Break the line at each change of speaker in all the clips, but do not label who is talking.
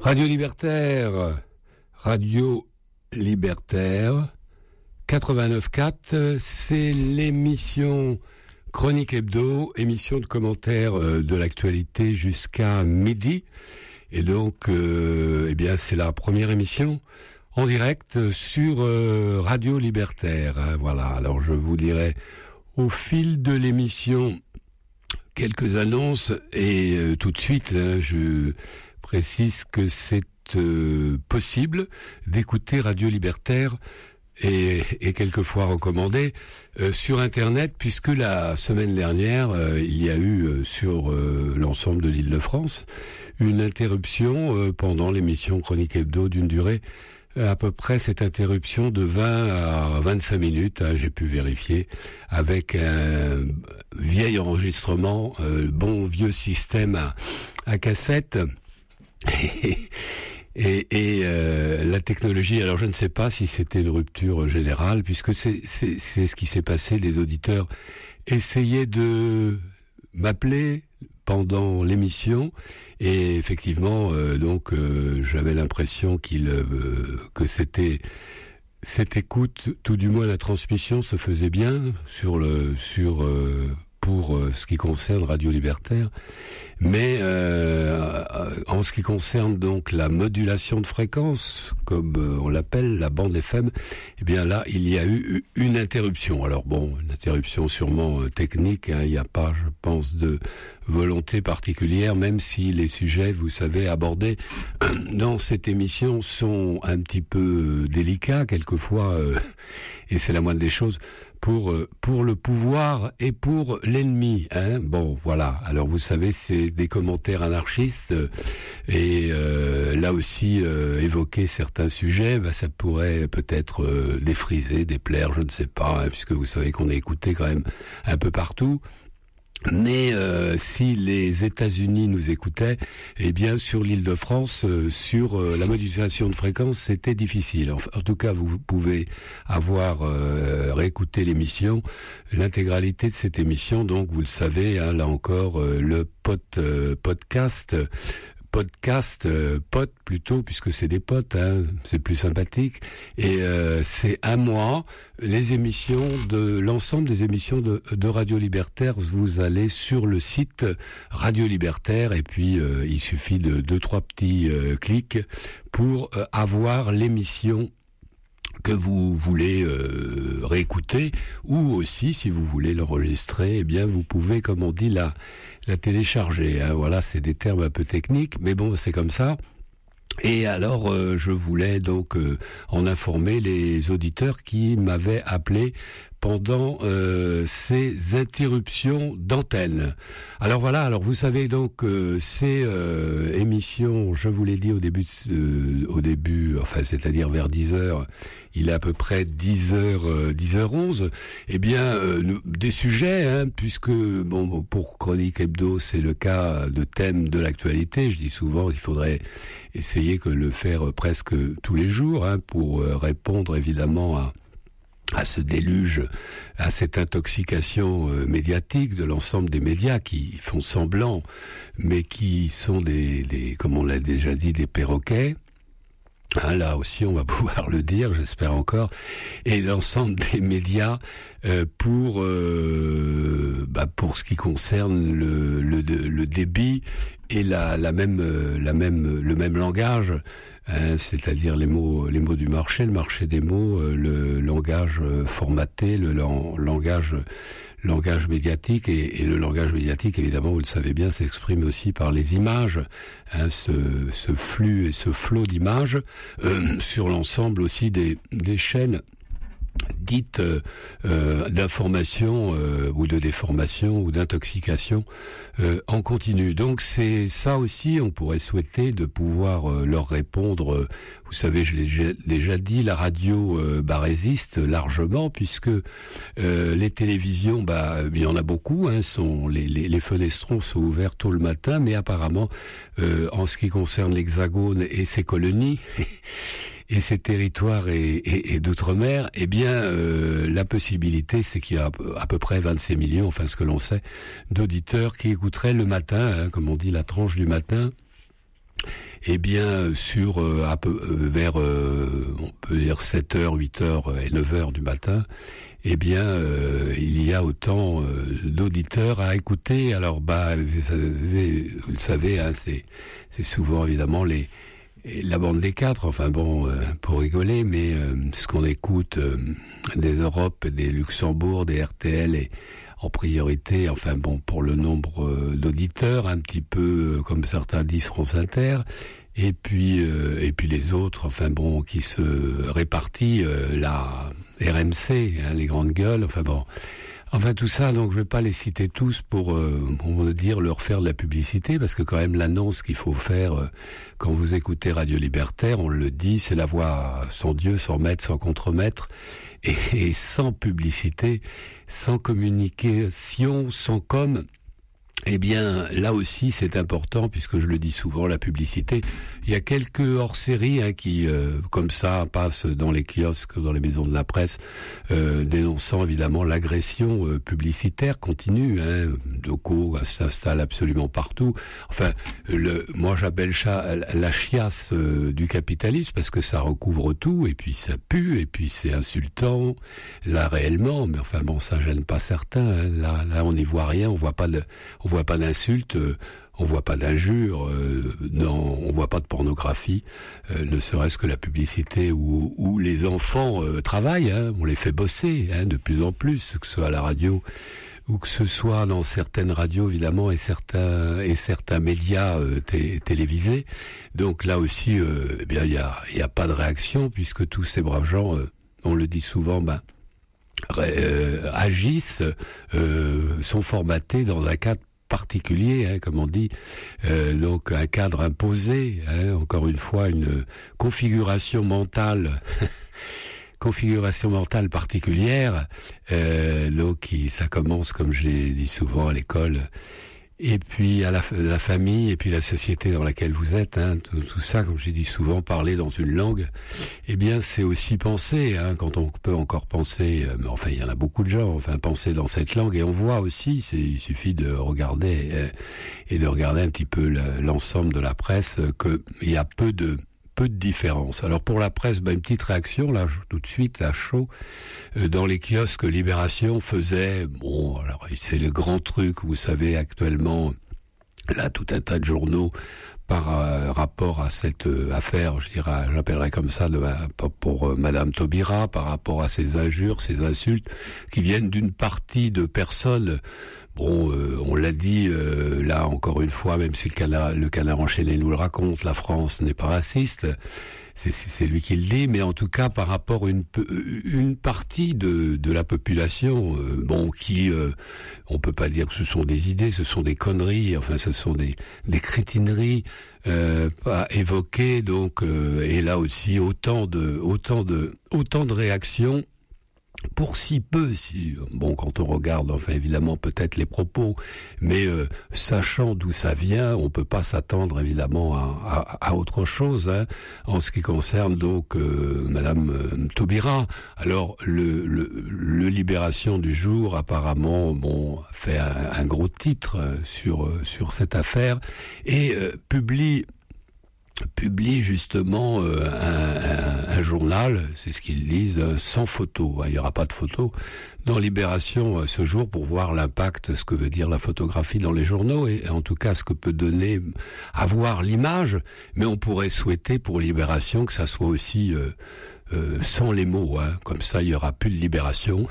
Radio Libertaire 89.4, c'est l'émission Chronique Hebdo, émission de commentaires de l'actualité jusqu'à midi. Et donc, c'est la première émission en direct sur Radio Libertaire. Hein, voilà, alors je vous dirai au fil de l'émission quelques annonces et tout de suite, là, je précise que c'est possible d'écouter Radio Libertaire et quelquefois recommandé sur Internet, puisque la semaine dernière, il y a eu sur l'ensemble de l'Île-de-France une interruption pendant l'émission Chronique Hebdo d'une durée à peu près cette interruption de 20 à 25 minutes, hein, j'ai pu vérifier, avec un vieil enregistrement, bon vieux système à cassette. Et la technologie, alors je ne sais pas si c'était une rupture générale, puisque c'est ce qui s'est passé. Les auditeurs essayaient de m'appeler pendant l'émission, et effectivement, j'avais l'impression que cette écoute, tout du moins la transmission, se faisait bien pour ce qui concerne Radio Libertaire, mais en ce qui concerne donc la modulation de fréquence, comme on l'appelle, la bande FM, eh bien là, il y a eu une interruption. Alors bon, une interruption sûrement technique, hein, il n'y a pas, je pense, de volonté particulière, même si les sujets, vous savez, abordés dans cette émission sont un petit peu délicats, quelquefois, et c'est la moindre des choses, pour le pouvoir et pour l'ennemi, hein. Bon, voilà. Alors vous savez, c'est des commentaires anarchistes et là aussi évoquer certains sujets, ça pourrait peut-être défriser, déplaire, je ne sais pas, hein, puisque vous savez qu'on est écouté quand même un peu partout. Mais si les États-Unis nous écoutaient, eh bien sur l'Île-de-France, sur la modulation de fréquence, c'était difficile. En tout cas, vous pouvez avoir réécouté l'émission, l'intégralité de cette émission. Donc, vous le savez, hein, là encore, le podcast plutôt, puisque c'est des potes, hein, c'est plus sympathique, et c'est à moi les émissions de l'ensemble des émissions de Radio Libertaire. Vous allez sur le site Radio Libertaire et puis il suffit de 2-3 petits clics pour avoir l'émission que vous voulez réécouter, ou aussi si vous voulez l'enregistrer, eh bien vous pouvez, comme on dit, la télécharger, hein. Voilà, c'est des termes un peu techniques, mais bon, c'est comme ça. Et alors, je voulais donc en informer les auditeurs qui m'avaient appelé pendant ces interruptions d'antenne. Alors voilà, alors vous savez donc ces émissions, je vous l'ai dit au début, enfin c'est-à-dire vers 10h, il est à peu près 10h11, eh bien des sujets, hein, puisque bon, pour Chronique Hebdo, c'est le cas de thèmes de l'actualité. Je dis souvent qu'il faudrait essayer de le faire presque tous les jours, hein, pour répondre évidemment à ce déluge, à cette intoxication médiatique de l'ensemble des médias qui font semblant, mais qui sont des comme on l'a déjà dit, des perroquets. Hein, là aussi, on va pouvoir le dire, j'espère encore, et l'ensemble des médias pour ce qui concerne le débit et le même langage, hein, c'est-à-dire les mots du marché, le marché des mots, le langage formaté, le langage médiatique, et le langage médiatique, évidemment, vous le savez bien, s'exprime aussi par les images, hein, ce flux et ce flot d'images sur l'ensemble aussi des chaînes dites d'information ou de déformation ou d'intoxication en continu. Donc c'est ça aussi, on pourrait souhaiter de pouvoir leur répondre. Vous savez, je l'ai déjà dit, la radio résiste largement, puisque les télévisions, il y en a beaucoup, hein, les fenestrons sont ouverts tôt le matin, mais apparemment en ce qui concerne l'Hexagone et ses colonies et ces territoires et d'outre-mer, eh bien, la possibilité, c'est qu'il y a à peu près 26 millions, enfin ce que l'on sait, d'auditeurs qui écouteraient le matin, hein, comme on dit, la tranche du matin. eh bien sur vers on peut dire 7h, 8h et 9h du matin, eh bien il y a autant d'auditeurs à écouter. Alors vous le savez, hein, c'est souvent évidemment la bande des quatre, enfin bon, pour rigoler, mais ce qu'on écoute des Europes, des Luxembourg, des RTL et en priorité, enfin bon, pour le nombre d'auditeurs, un petit peu comme certains disent France Inter, et puis les autres, enfin bon, qui se répartit la RMC, hein, les grandes gueules, enfin bon. Enfin tout ça, donc je vais pas les citer tous pour me dire leur faire de la publicité, parce que quand même l'annonce qu'il faut faire quand vous écoutez Radio Libertaire, on le dit, c'est la voix sans Dieu, sans maître, sans contremaître, et sans publicité, sans communication, sans com. Eh bien, là aussi, c'est important, puisque je le dis souvent, la publicité. Il y a quelques hors-séries hein, qui, comme ça, passent dans les kiosques, dans les maisons de la presse, dénonçant évidemment l'agression publicitaire continue. Hein. Doco s'installe absolument partout. Enfin, moi j'appelle la chiasse du capitalisme, parce que ça recouvre tout, et puis ça pue, et puis c'est insultant, là réellement. Mais enfin bon, ça gêne pas certains. Hein. Là, on n'y voit rien, on voit pas d'insultes, on voit pas d'injures, non, on voit pas de pornographie, ne serait-ce que la publicité où les enfants travaillent, hein, on les fait bosser hein, de plus en plus, que ce soit à la radio ou que ce soit dans certaines radios évidemment et certains médias télévisés. Donc là aussi, eh bien il y a pas de réaction, puisque tous ces braves gens, on le dit souvent, agissent, sont formatés dans un cadre particulier, hein, comme on dit, donc un cadre imposé, hein, encore une fois une configuration mentale particulière, donc ça commence, comme j'ai dit souvent, à l'école, et puis à la famille, et puis la société dans laquelle vous êtes, hein, tout ça, comme j'ai dit souvent, parler dans une langue, eh bien c'est aussi penser, hein, quand on peut encore penser, mais enfin il y en a beaucoup de gens, enfin penser dans cette langue, et on voit aussi, il suffit de regarder et de regarder un petit peu l'ensemble de la presse, qu'il y a peu de différence. Alors pour la presse, une petite réaction là, tout de suite à chaud, dans les kiosques Libération faisait, bon, alors c'est le grand truc, vous savez actuellement, là tout un tas de journaux par rapport à cette affaire, je dirais, j'appellerais comme ça, pour Madame Taubira, par rapport à ces injures, ces insultes qui viennent d'une partie de personnes. Bon, on l'a dit, là encore une fois, même si le canard enchaîné nous le raconte, la France n'est pas raciste, c'est lui qui le dit, mais en tout cas par rapport à une partie de la population, qui, on peut pas dire que ce sont des idées, ce sont des conneries, enfin ce sont des crétineries pas évoquées, donc et là aussi autant de réactions. Pour si peu, quand on regarde, enfin évidemment peut-être les propos, mais sachant d'où ça vient, on peut pas s'attendre évidemment à autre chose, hein, en ce qui concerne donc Madame Taubira. Alors le Libération du jour apparemment fait un gros titre sur cette affaire et publie justement un journal, c'est ce qu'ils disent, sans photo. Il n'y aura pas de photo dans Libération ce jour pour voir l'impact, ce que veut dire la photographie dans les journaux et en tout cas ce que peut donner avoir l'image. Mais on pourrait souhaiter pour Libération que ça soit aussi sans les mots, hein. Comme ça il y aura plus de Libération.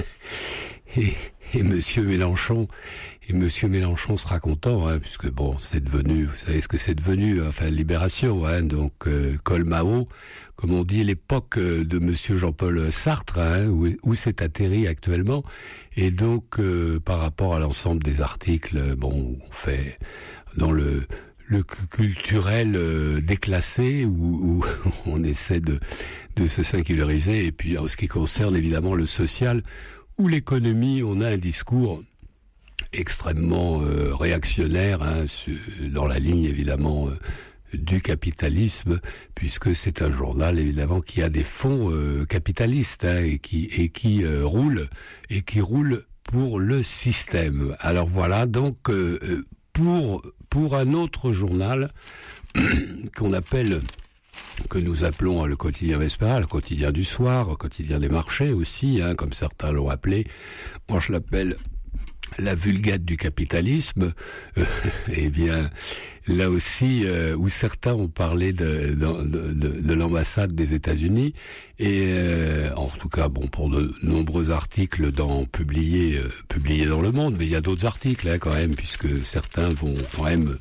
Et Monsieur Mélenchon sera content, hein, puisque c'est devenu, vous savez ce que c'est devenu, enfin Libération, hein, donc Colmao, comme on dit, l'époque de Monsieur Jean-Paul Sartre, hein, où c'est atterri actuellement, et donc par rapport à l'ensemble des articles, on fait dans le culturel déclassé où on essaie de se séculariser, et puis en ce qui concerne évidemment le social ou l'économie, on a un discours extrêmement réactionnaire, hein, dans la ligne évidemment du capitalisme, puisque c'est un journal évidemment qui a des fonds capitalistes, hein, et qui roule pour le système. Alors voilà, donc pour un autre journal, que nous appelons le quotidien Vespéral, le quotidien du soir, le quotidien des marchés aussi, comme certains l'ont appelé. Moi, je l'appelle la Vulgate du capitalisme. Eh bien, là aussi, où certains ont parlé de l'ambassade des États-Unis, et en tout cas, pour de nombreux articles publiés dans Le Monde, mais il y a d'autres articles quand même, puisque certains vont quand même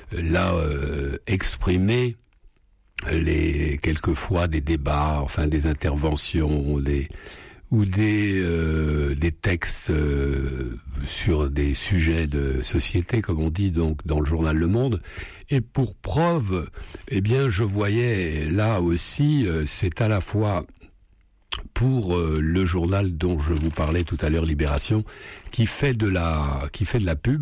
exprimer quelquefois des débats, des interventions, des textes sur des sujets de société, comme on dit donc dans le journal Le Monde. Et pour preuve, je voyais là aussi, c'est à la fois pour le journal dont je vous parlais tout à l'heure, Libération, qui fait de la pub.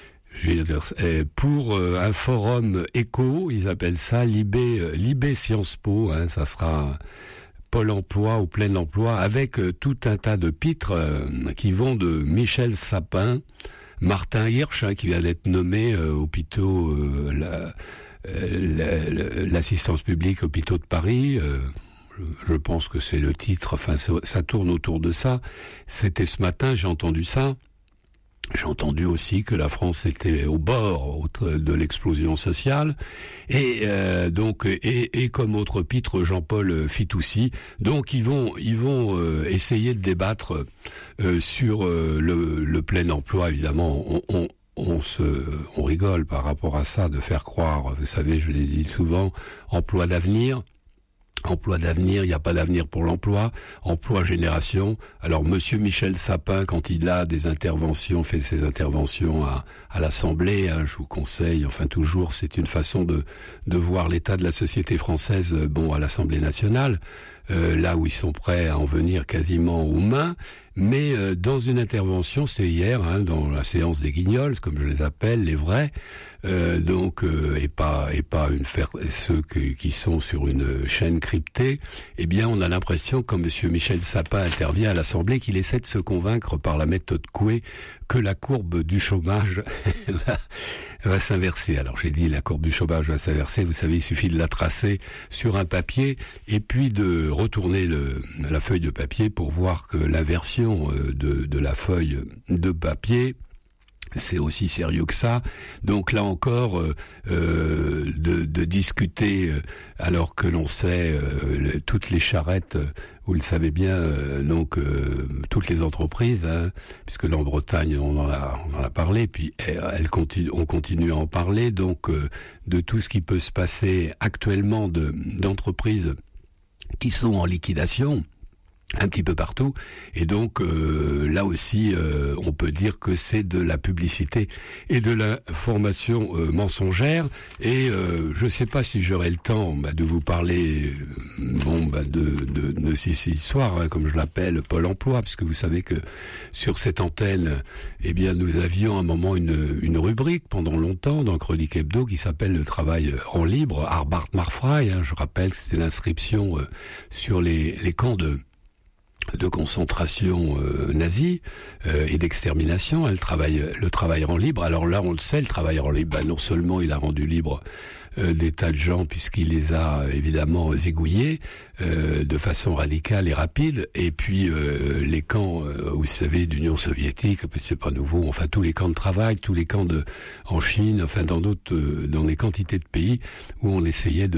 Pour un forum éco, ils appellent ça Libé Sciences Po, ça sera Pôle emploi ou plein emploi, avec tout un tas de pitres qui vont de Michel Sapin, Martin Hirsch, qui vient d'être nommé hôpitaux, l'assistance publique hôpitaux de Paris. Je pense que c'est le titre, ça tourne autour de ça. C'était ce matin, j'ai entendu ça. J'ai entendu aussi que la France était au bord de l'explosion sociale, et comme autre pitre, Jean-Paul Fitoussi. Donc ils vont essayer de débattre sur le plein emploi. Évidemment, on rigole par rapport à ça, de faire croire. Vous savez, je l'ai dit souvent, emploi d'avenir. Emploi d'avenir, il n'y a pas d'avenir pour l'emploi. Emploi génération. Alors, Monsieur Michel Sapin, quand il a fait ses interventions à l'Assemblée, je vous conseille, toujours, c'est une façon de voir l'état de la société française, à l'Assemblée nationale, là où ils sont prêts à en venir quasiment aux mains. Mais dans une intervention, c'était hier, dans la séance des guignols, comme je les appelle, les vrais, et pas ceux qui sont sur une chaîne cryptée, on a l'impression, quand Monsieur Michel Sapin intervient à l'Assemblée, qu'il essaie de se convaincre par la méthode Coué que la courbe du chômage va s'inverser. Alors j'ai dit la courbe du chômage va s'inverser, vous savez, il suffit de la tracer sur un papier et puis de retourner la feuille de papier pour voir que l'inversion de la feuille de papier, c'est aussi sérieux que ça. Donc là encore, de discuter alors que l'on sait toutes les charrettes, vous le savez bien, toutes les entreprises, puisque là en Bretagne on en a parlé, puis on continue à en parler, donc de tout ce qui peut se passer actuellement d'entreprises qui sont en liquidation un petit peu partout, et donc là aussi on peut dire que c'est de la publicité et de l'information mensongère. Et je ne sais pas si j'aurai le temps de vous parler de ces histoires, comme je l'appelle, Pôle emploi, parce que vous savez que sur cette antenne, nous avions à un moment une rubrique pendant longtemps dans Chronique Hebdo qui s'appelle le travail en libre, Arbeit Marfrei. Je rappelle que c'était l'inscription sur les camps de concentration nazie et d'extermination, le travail rend libre. Alors là, on le sait, le travail rend libre, non seulement il a rendu libre des tas de gens, puisqu'il les a évidemment zigouillés de façon radicale et rapide, et puis les camps, vous savez, d'Union soviétique, c'est pas nouveau, tous les camps de travail, tous les camps en Chine, dans des quantités de pays où on essayait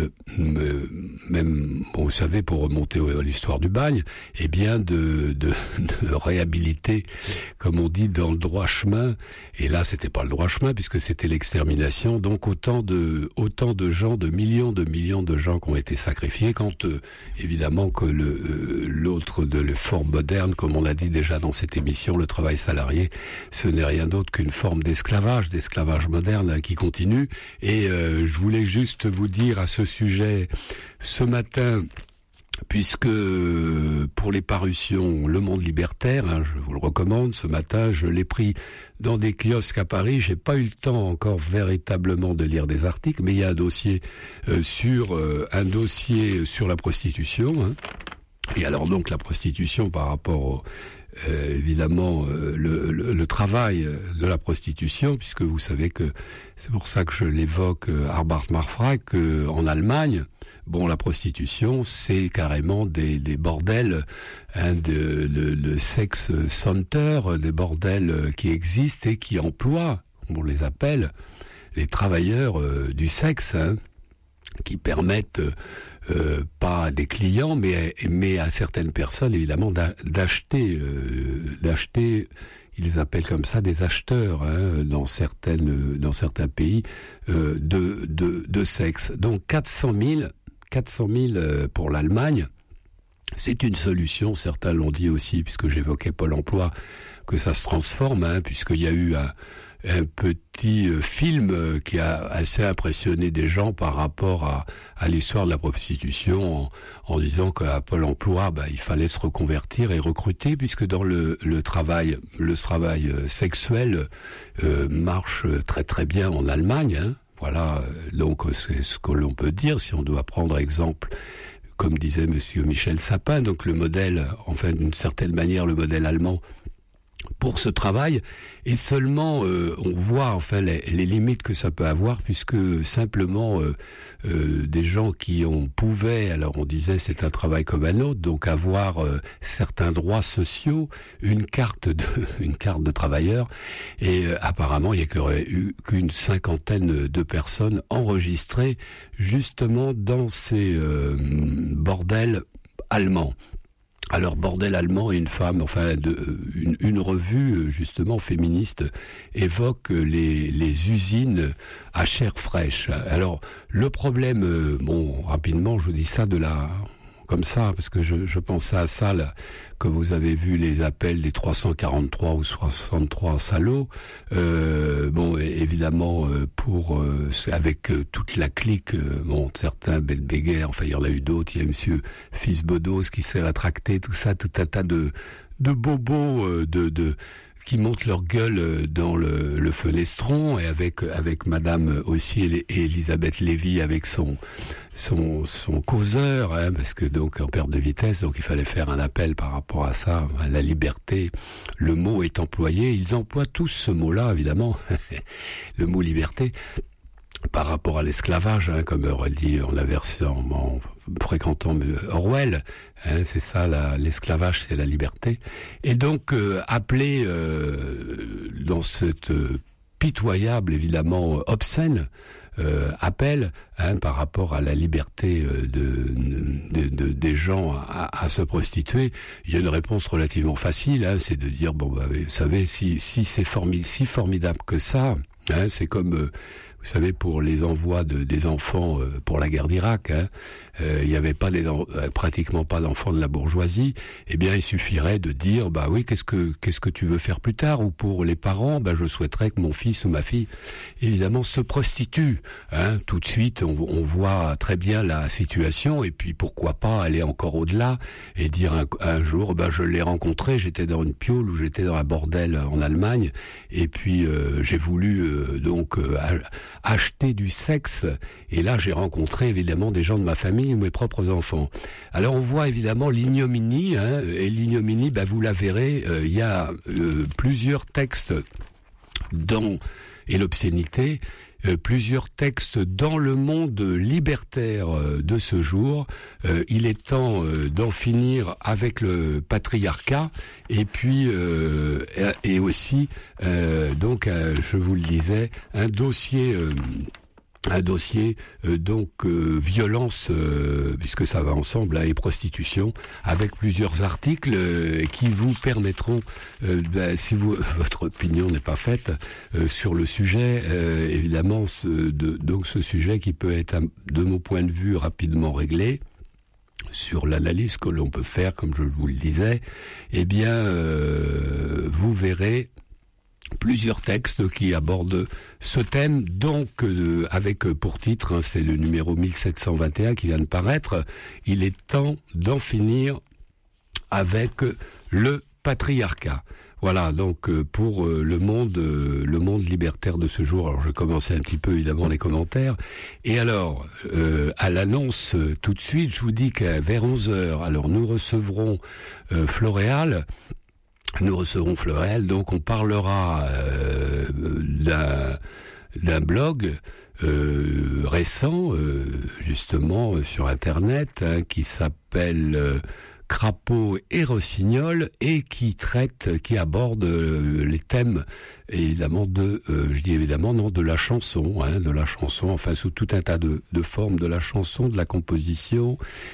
vous savez, pour remonter à l'histoire du bagne, de réhabiliter, comme on dit, dans le droit chemin. Et là, c'était pas le droit chemin, puisque c'était l'extermination. Donc autant de gens, de millions de gens qui ont été sacrifiés, quand évidemment que l'autre de la forme moderne, comme on l'a dit déjà dans cette émission, le travail salarié, ce n'est rien d'autre qu'une forme d'esclavage moderne qui continue. Et je voulais juste vous dire à ce sujet, ce matin, puisque pour les parutions Le Monde Libertaire, je vous le recommande, ce matin, je l'ai pris dans des kiosques à Paris. J'ai pas eu le temps encore véritablement de lire des articles, mais il y a un dossier sur la prostitution. Et alors donc la prostitution par rapport évidemment le travail de la prostitution, puisque vous savez que c'est pour ça que je l'évoque, Harbart Marfrak, en Allemagne, bon, la prostitution, c'est carrément des bordels, de sex center, des bordels qui existent et qui emploient, on les appelle, les travailleurs du sexe, qui permettent pas à des clients, mais à certaines personnes, évidemment, d'acheter, ils les appellent comme ça des acheteurs, dans certains pays, de sexe. Donc 400 000 pour l'Allemagne, c'est une solution. Certains l'ont dit aussi, puisque j'évoquais Pôle emploi, que ça se transforme, puisqu'il y a eu un petit film qui a assez impressionné des gens par rapport à l'histoire de la prostitution, en disant qu'à Pôle emploi, il fallait se reconvertir et recruter, puisque dans le travail sexuel marche très très bien en Allemagne. Voilà, donc c'est ce que l'on peut dire, si on doit prendre exemple, comme disait monsieur Michel Sapin, donc le modèle, enfin d'une certaine manière le modèle allemand pour ce travail, et seulement on voit enfin les limites que ça peut avoir, puisque simplement des gens qui pouvaient, alors on disait c'est un travail comme un autre, donc avoir certains droits sociaux, une carte de travailleur, et apparemment il n'y aurait eu qu'une cinquantaine de personnes enregistrées justement dans ces bordels allemands. Alors, bordel allemand et une femme, enfin, une revue, justement, féministe, évoque les usines à chair fraîche. Alors, le problème, rapidement, je vous dis ça comme ça, parce que je pensais à ça, là, que vous avez vu les appels des 343 ou 63 salauds. Évidemment, avec toute la clique, certains Belbéguer, enfin il y en a eu d'autres, il y a monsieur Fils-Bedos qui s'est rétracté, tout ça, tout un tas de bobos, qui montent leur gueule dans le fenestron, et avec madame aussi Elisabeth Lévy avec son causeur, parce que donc en perte de vitesse, donc il fallait faire un appel par rapport à ça, à la liberté. Le mot est employé, ils emploient tous ce mot-là, évidemment, le mot liberté, par rapport à l'esclavage, comme aurait dit en la version, en fréquentant Orwell, c'est ça, l'esclavage, c'est la liberté. Et donc, appelé dans cette pitoyable, évidemment, obscène, appel par rapport à la liberté des gens à se prostituer, il y a une réponse relativement facile, c'est de dire, vous savez, si c'est si formidable que ça, c'est comme... Vous savez, pour les envois des enfants pour la guerre d'Irak, il n'y avait pas pratiquement pas d'enfants de la bourgeoisie. Eh bien, il suffirait de dire, oui, qu'est-ce que tu veux faire plus tard? Ou pour les parents, je souhaiterais que mon fils ou ma fille, évidemment, se prostitue. Tout de suite, on voit très bien la situation, et puis pourquoi pas aller encore au-delà et dire un jour, je l'ai rencontré, j'étais dans une piole ou j'étais dans un bordel en Allemagne, et puis j'ai voulu acheter du sexe, et là j'ai rencontré évidemment des gens de ma famille ou mes propres enfants. Alors on voit évidemment l'ignominie, et l'ignominie, vous la verrez, il y a plusieurs textes et l'obscénité, plusieurs textes dans le monde libertaire de ce jour. Il est temps d'en finir avec le patriarcat, et puis et aussi je vous le disais, un dossier violence, puisque ça va ensemble, et prostitution, avec plusieurs articles qui vous permettront, si votre opinion n'est pas faite sur le sujet, évidemment, donc ce sujet qui peut être, de mon point de vue, rapidement réglé, sur l'analyse que l'on peut faire, comme je vous le disais, vous verrez plusieurs textes qui abordent ce thème, donc avec pour titre, c'est le numéro 1721 qui vient de paraître, il est temps d'en finir avec le patriarcat. Voilà, donc pour le monde libertaire de ce jour. Alors je commençais un petit peu évidemment les commentaires. Et alors, à l'annonce tout de suite, je vous dis qu'à vers 11h, alors nous recevrons Floréal, nous recevrons Fleurel, donc on parlera d'un blog récent, justement sur Internet, hein, qui s'appelle Crapaud et Rossignol, et qui aborde les thèmes évidemment je dis évidemment non, de la chanson, hein, enfin sous tout un tas de formes de la chanson, de la composition,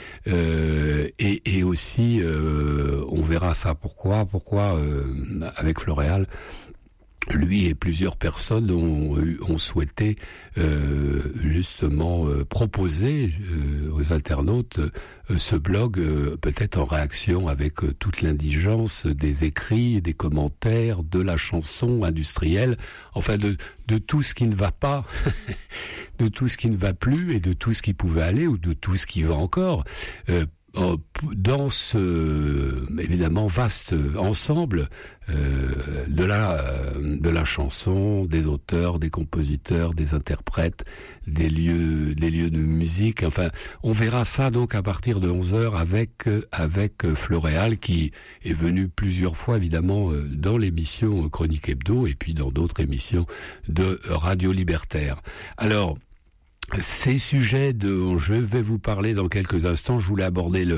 et aussi on verra ça pourquoi avec Floréal. Lui et plusieurs personnes ont souhaité justement proposer aux internautes ce blog, peut-être en réaction avec toute l'indigence des écrits, des commentaires, de la chanson industrielle, enfin de tout ce qui ne va pas, de tout ce qui ne va plus et de tout ce qui pouvait aller ou de tout ce qui va encore. Dans ce évidemment vaste ensemble de la chanson, des auteurs, des compositeurs, des interprètes, des lieux de musique. Enfin, on verra ça donc à partir de 11h avec Floréal, qui est venu plusieurs fois évidemment dans l'émission Chronique Hebdo et puis dans d'autres émissions de Radio Libertaire. Alors, ces sujets dont je vais vous parler dans quelques instants, je voulais aborder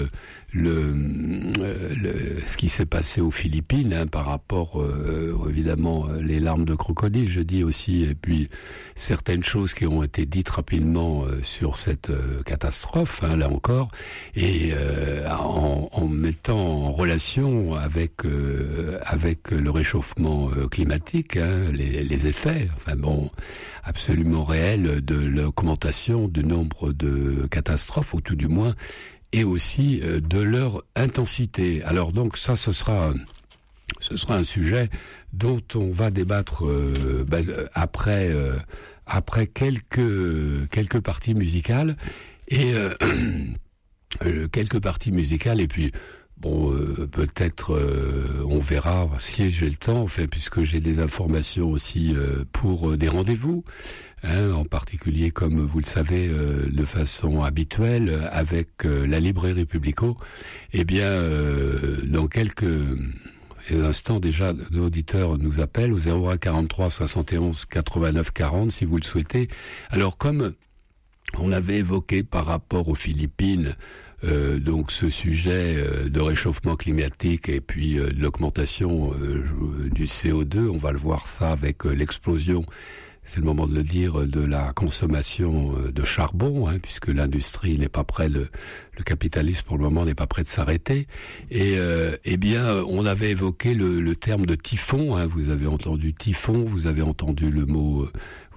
ce qui s'est passé aux Philippines, hein, par rapport évidemment les larmes de crocodile, je dis aussi, et puis certaines choses qui ont été dites rapidement sur cette catastrophe, hein, là encore, et en mettant en relation avec le réchauffement climatique, hein, les effets, enfin bon, absolument réels de l'augmentation du nombre de catastrophes, ou tout du moins, et aussi de leur intensité. Alors donc ça, ce sera un sujet dont on va débattre après quelques parties musicales, et quelques parties musicales, et puis bon, peut-être on verra si j'ai le temps, enfin, puisque j'ai des informations aussi pour des rendez-vous, hein, en particulier, comme vous le savez, de façon habituelle, avec la librairie Publico. Eh bien, dans quelques instants déjà, nos auditeurs nous appellent au 01 43 71 89 40 si vous le souhaitez. Alors, comme on avait évoqué par rapport aux Philippines, donc ce sujet de réchauffement climatique et puis de l'augmentation du CO2, on va le voir ça avec l'explosion, c'est le moment de le dire, de la consommation de charbon, hein, puisque l'industrie n'est pas près, le capitalisme pour le moment n'est pas prêt de s'arrêter. Et eh bien, on avait évoqué le terme de typhon, hein, vous avez entendu typhon, vous avez entendu le mot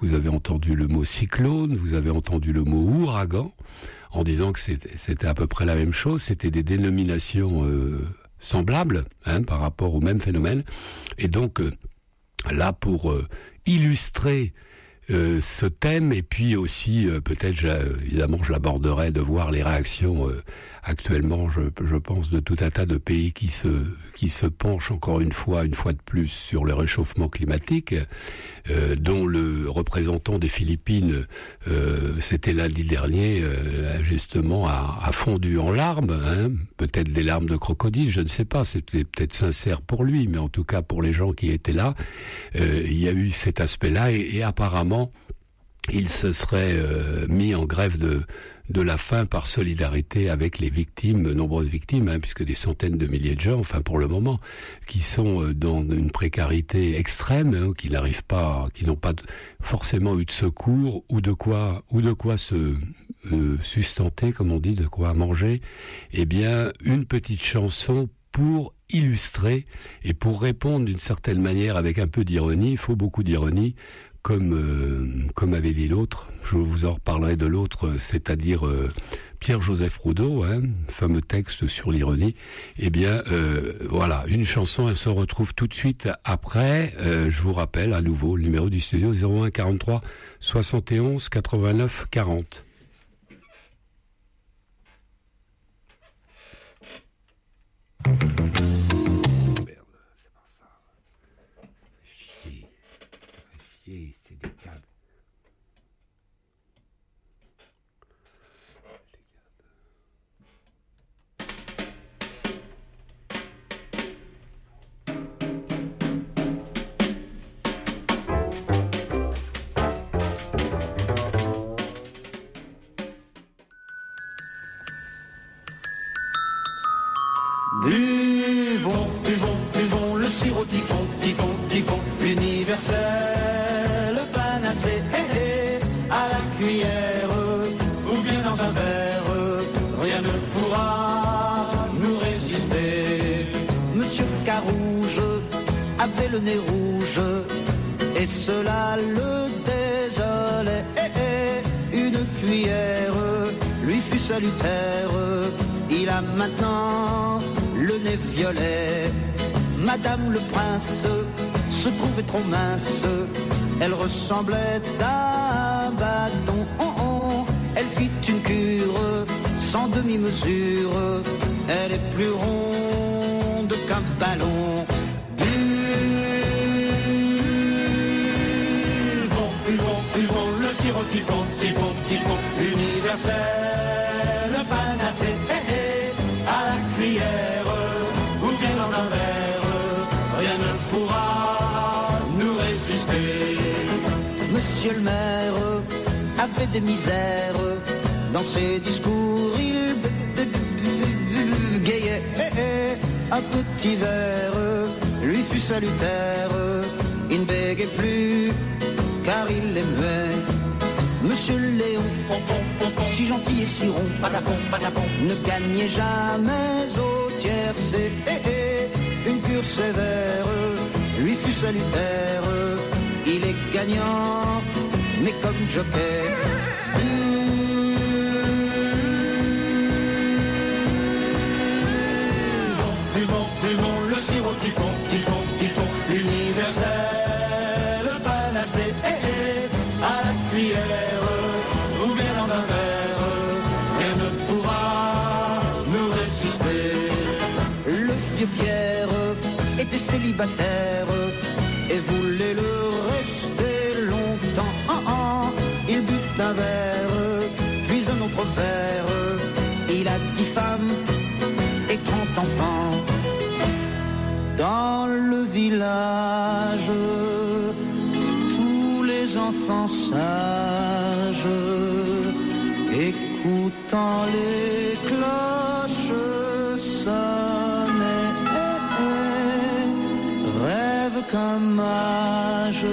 cyclone, vous avez entendu le mot ouragan, en disant que c'était à peu près la même chose, c'était des dénominations semblables, hein, par rapport au même phénomène. Et donc, là, pour illustrer ce thème, et puis aussi, peut-être, évidemment, je l'aborderai, de voir les réactions actuellement, je pense, de tout un tas de pays qui se penchent encore une fois de plus sur le réchauffement climatique, dont le représentant des Philippines, c'était lundi dernier, justement, a fondu en larmes, hein, peut-être des larmes de crocodile, je ne sais pas, c'était peut-être sincère pour lui, mais en tout cas pour les gens qui étaient là, il y a eu cet aspect-là, et apparemment, il se serait mis en grève de la faim par solidarité avec les victimes, nombreuses victimes, hein, puisque des centaines de milliers de gens, enfin pour le moment, qui sont dans une précarité extrême, hein, qui n'ont pas forcément eu de secours ou de quoi se sustenter, comme on dit, de quoi manger. Eh bien, une petite chanson pour illustrer et pour répondre d'une certaine manière avec un peu d'ironie, il faut beaucoup d'ironie, comme avait dit l'autre, je vous en reparlerai de l'autre, c'est-à-dire Pierre-Joseph Proudhon, hein, fameux texte sur l'ironie. Eh bien, voilà, une chanson, elle se retrouve tout de suite après. Je vous rappelle à nouveau le numéro du studio 01 43 71 89 40. C'est des cadres.
typhon, typhon, typhon, universel, panacée, à la cuillère, ou bien dans un verre, rien ne pourra nous résister. Monsieur Carouge avait le nez rouge, et cela le désolait. Une cuillère lui fut salutaire, il a maintenant le nez violet. Madame le prince se trouvait trop mince, elle ressemblait à un bâton. Elle fit une cure sans demi-mesure, elle est plus ronde qu'un ballon. Buvons le sirop typhon, typhon, typhon, universel, panacée, à la cuillère, ou bien dans un verre, rien ne pourra nous résister. Monsieur le maire avait des misères, dans ses discours il bégayait. Un petit verre lui fut salutaire, il ne bégayait plus car il l'aimait. Monsieur Léon, si gentil et si rond, patapon, patapon, ne gagnait jamais au tiercé. Une cure sévère lui fut salutaire, il est gagnant, mais comme joker. Buvons le sirop typhon, typhon, typhon, universel, panacée, à la cuillère, ou bien dans un verre, rien ne pourra nous résister. Le vieux Pierre était célibataire et voulait le rester longtemps. Il but un verre, puis un autre verre, il a 10 femmes et 30 enfants. Dans le village, tous les enfants sages, écoutant les cloches sonner, rêvent qu'un mage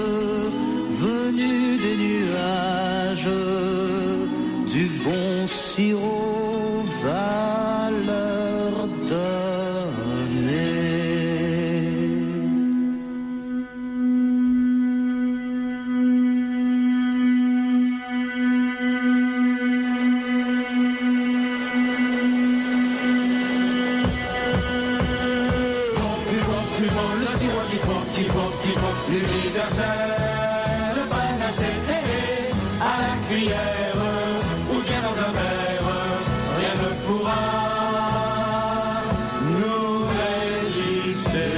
venu des nuages du bon sirop va leur donner. L'universel, panacée, à la cuillère, ou bien dans un verre, rien ne pourra nous résister.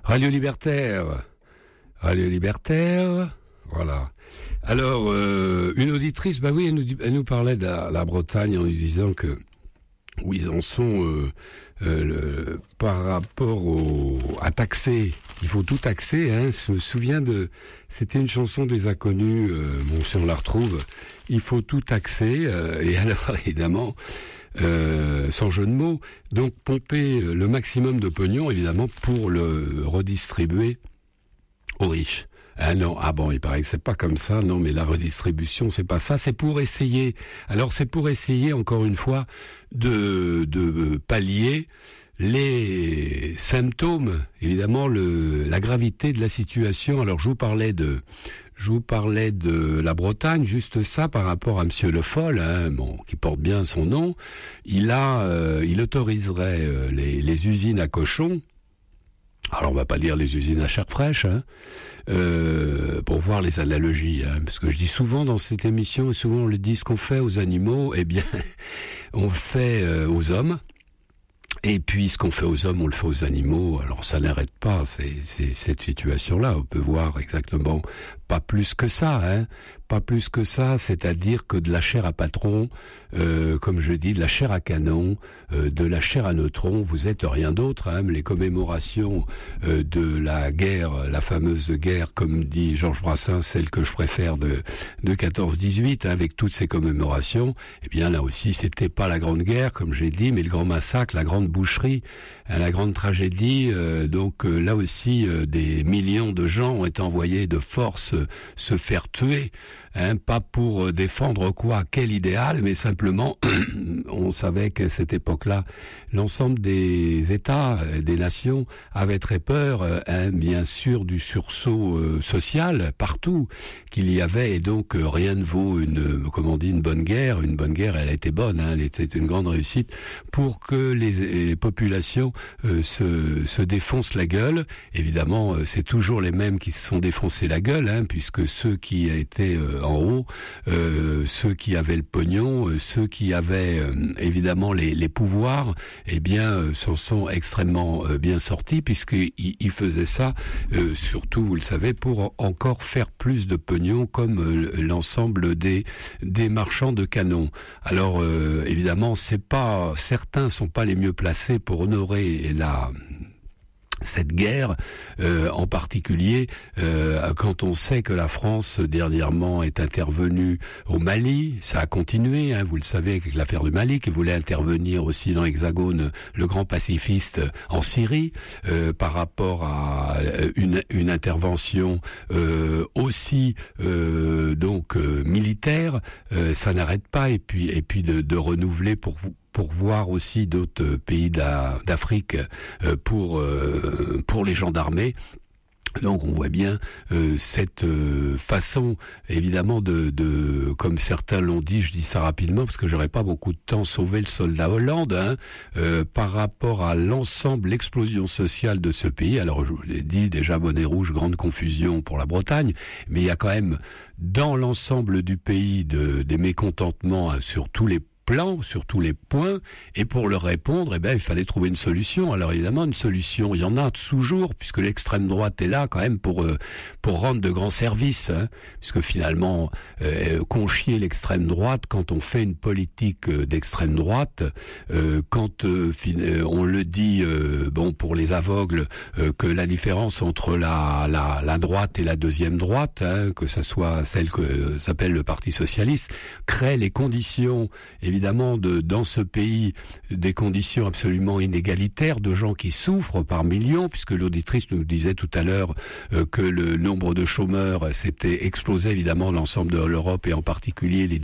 Radio Libertaire, voilà. Alors, une auditrice, bah oui, elle nous parlait de la Bretagne en nous disant que où ils en sont par rapport à taxer. Il faut tout taxer, hein. Je me souviens c'était une chanson des Inconnus, bon, si on la retrouve, il faut tout taxer, et alors, évidemment, sans jeu de mots, donc pomper le maximum de pognon, évidemment, pour le redistribuer aux riches. Ah non, ah bon, il paraît que c'est pas comme ça, non, mais la redistribution, c'est pas ça, c'est pour essayer. Alors, c'est pour essayer, encore une fois, de pallier les symptômes, évidemment, la gravité de la situation. Alors, je vous parlais de la Bretagne, juste ça, par rapport à Monsieur Le Foll, hein, bon, qui porte bien son nom. Il autoriserait les usines à cochons. Alors, on va pas dire les usines à chair fraîche, hein, pour voir les analogies, hein, parce que je dis souvent dans cette émission, et souvent on le dit, ce qu'on fait aux animaux, eh bien, on le fait aux hommes. Et puis, ce qu'on fait aux hommes, on le fait aux animaux. Alors, ça n'arrête pas, c'est cette situation-là. On peut voir exactement pas plus que ça, hein. Pas plus que ça, c'est-à-dire que de la chair à patron, comme je dis, de la chair à canon, de la chair à neutrons, vous êtes rien d'autre, hein. Les commémorations de la guerre, la fameuse guerre, comme dit Georges Brassens, celle que je préfère de 14-18, hein, avec toutes ces commémorations, eh bien là aussi, c'était pas la grande guerre, comme j'ai dit, mais le grand massacre, la grande boucherie, hein, la grande tragédie. Donc là aussi, des millions de gens ont été envoyés de force se faire tuer. Hein, pas pour défendre quel idéal, mais simplement, on savait qu'à cette époque-là, l'ensemble des États, des nations, avaient très peur, hein, bien sûr, du sursaut social partout qu'il y avait, et donc rien ne vaut une bonne guerre. Une bonne guerre, elle a été bonne, hein, elle était une grande réussite pour que les populations se défoncent la gueule. Évidemment, c'est toujours les mêmes qui se sont défoncés la gueule, hein, puisque ceux qui étaient en haut, ceux qui avaient le pognon, ceux qui avaient évidemment les pouvoirs, eh bien, s'en sont extrêmement bien sortis, puisqu'ils faisaient ça, surtout, vous le savez, pour encore faire plus de pognon, comme l'ensemble des marchands de canons. Alors, évidemment, certains sont pas les mieux placés pour honorer cette guerre, en particulier quand on sait que la France dernièrement est intervenue au Mali, ça a continué, hein, vous le savez, avec l'affaire du Mali, qui voulait intervenir aussi dans l'Hexagone, le grand pacifiste en Syrie, par rapport à une intervention aussi donc militaire. Ça n'arrête pas, et puis de renouveler pour voir aussi d'autres pays d'Afrique pour les gendarmes. Donc on voit bien cette façon, évidemment, de comme certains l'ont dit, je dis ça rapidement parce que j'aurais pas beaucoup de temps, sauver le soldat Hollande, hein, par rapport à l'ensemble, l'explosion sociale de ce pays. Alors je vous l'ai dit déjà, bonnet rouge, grande confusion pour la Bretagne, mais il y a quand même dans l'ensemble du pays des mécontentements sur tous les plans, sur tous les points, et pour leur répondre, eh ben, il fallait trouver une solution. Alors évidemment, une solution, il y en a toujours, puisque l'extrême droite est là quand même pour rendre de grands services, hein, puisque finalement, conchier l'extrême droite, quand on fait une politique d'extrême droite, quand on le dit, bon, pour les aveugles, que la différence entre la droite et la deuxième droite, hein, que ça soit celle que s'appelle le Parti socialiste, crée les conditions, évidemment, dans ce pays, des conditions absolument inégalitaires, de gens qui souffrent par millions, puisque l'auditrice nous disait tout à l'heure que le nombre de chômeurs s'était explosé, évidemment, l'ensemble de l'Europe, et en particulier les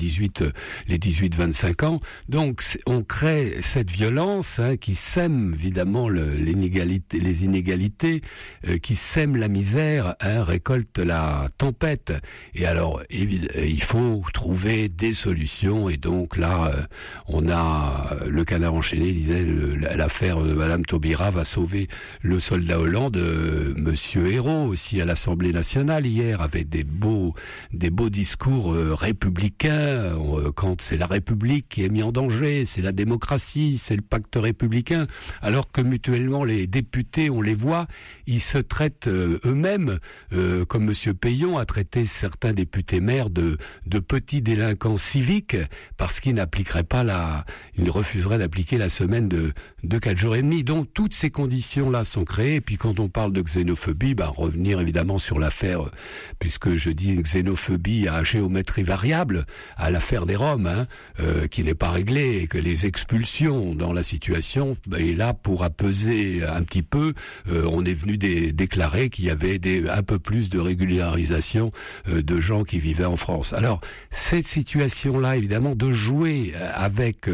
18-25 ans. Donc on crée cette violence, hein, qui sème évidemment les inégalités, qui sème la misère, hein, récolte la tempête. Et alors il faut trouver des solutions, et donc là On a le Canard enchaîné disait l'affaire de Madame Taubira va sauver le soldat Hollande. Monsieur Hérault aussi à l'Assemblée nationale hier avait des beaux discours républicains. Quand c'est la République qui est mise en danger, c'est la démocratie, c'est le pacte républicain. Alors que mutuellement les députés, on les voit, ils se traitent eux-mêmes, comme Monsieur Payon a traité certains députés maires de petits délinquants civiques parce qu'ils n'appliqueraient pas ils refuseraient d'appliquer la semaine de 4 jours et demi. Donc toutes ces conditions-là sont créées. Et puis quand on parle de xénophobie, revenir évidemment sur l'affaire, puisque je dis xénophobie à géométrie variable, à l'affaire des Roms, qui n'est pas réglée, et que les expulsions dans la situation est là pour apaiser un petit peu. On est venu déclarer qu'il y avait un peu plus de régularisation de gens qui vivaient en France. Alors cette situation-là, évidemment, de jouer avec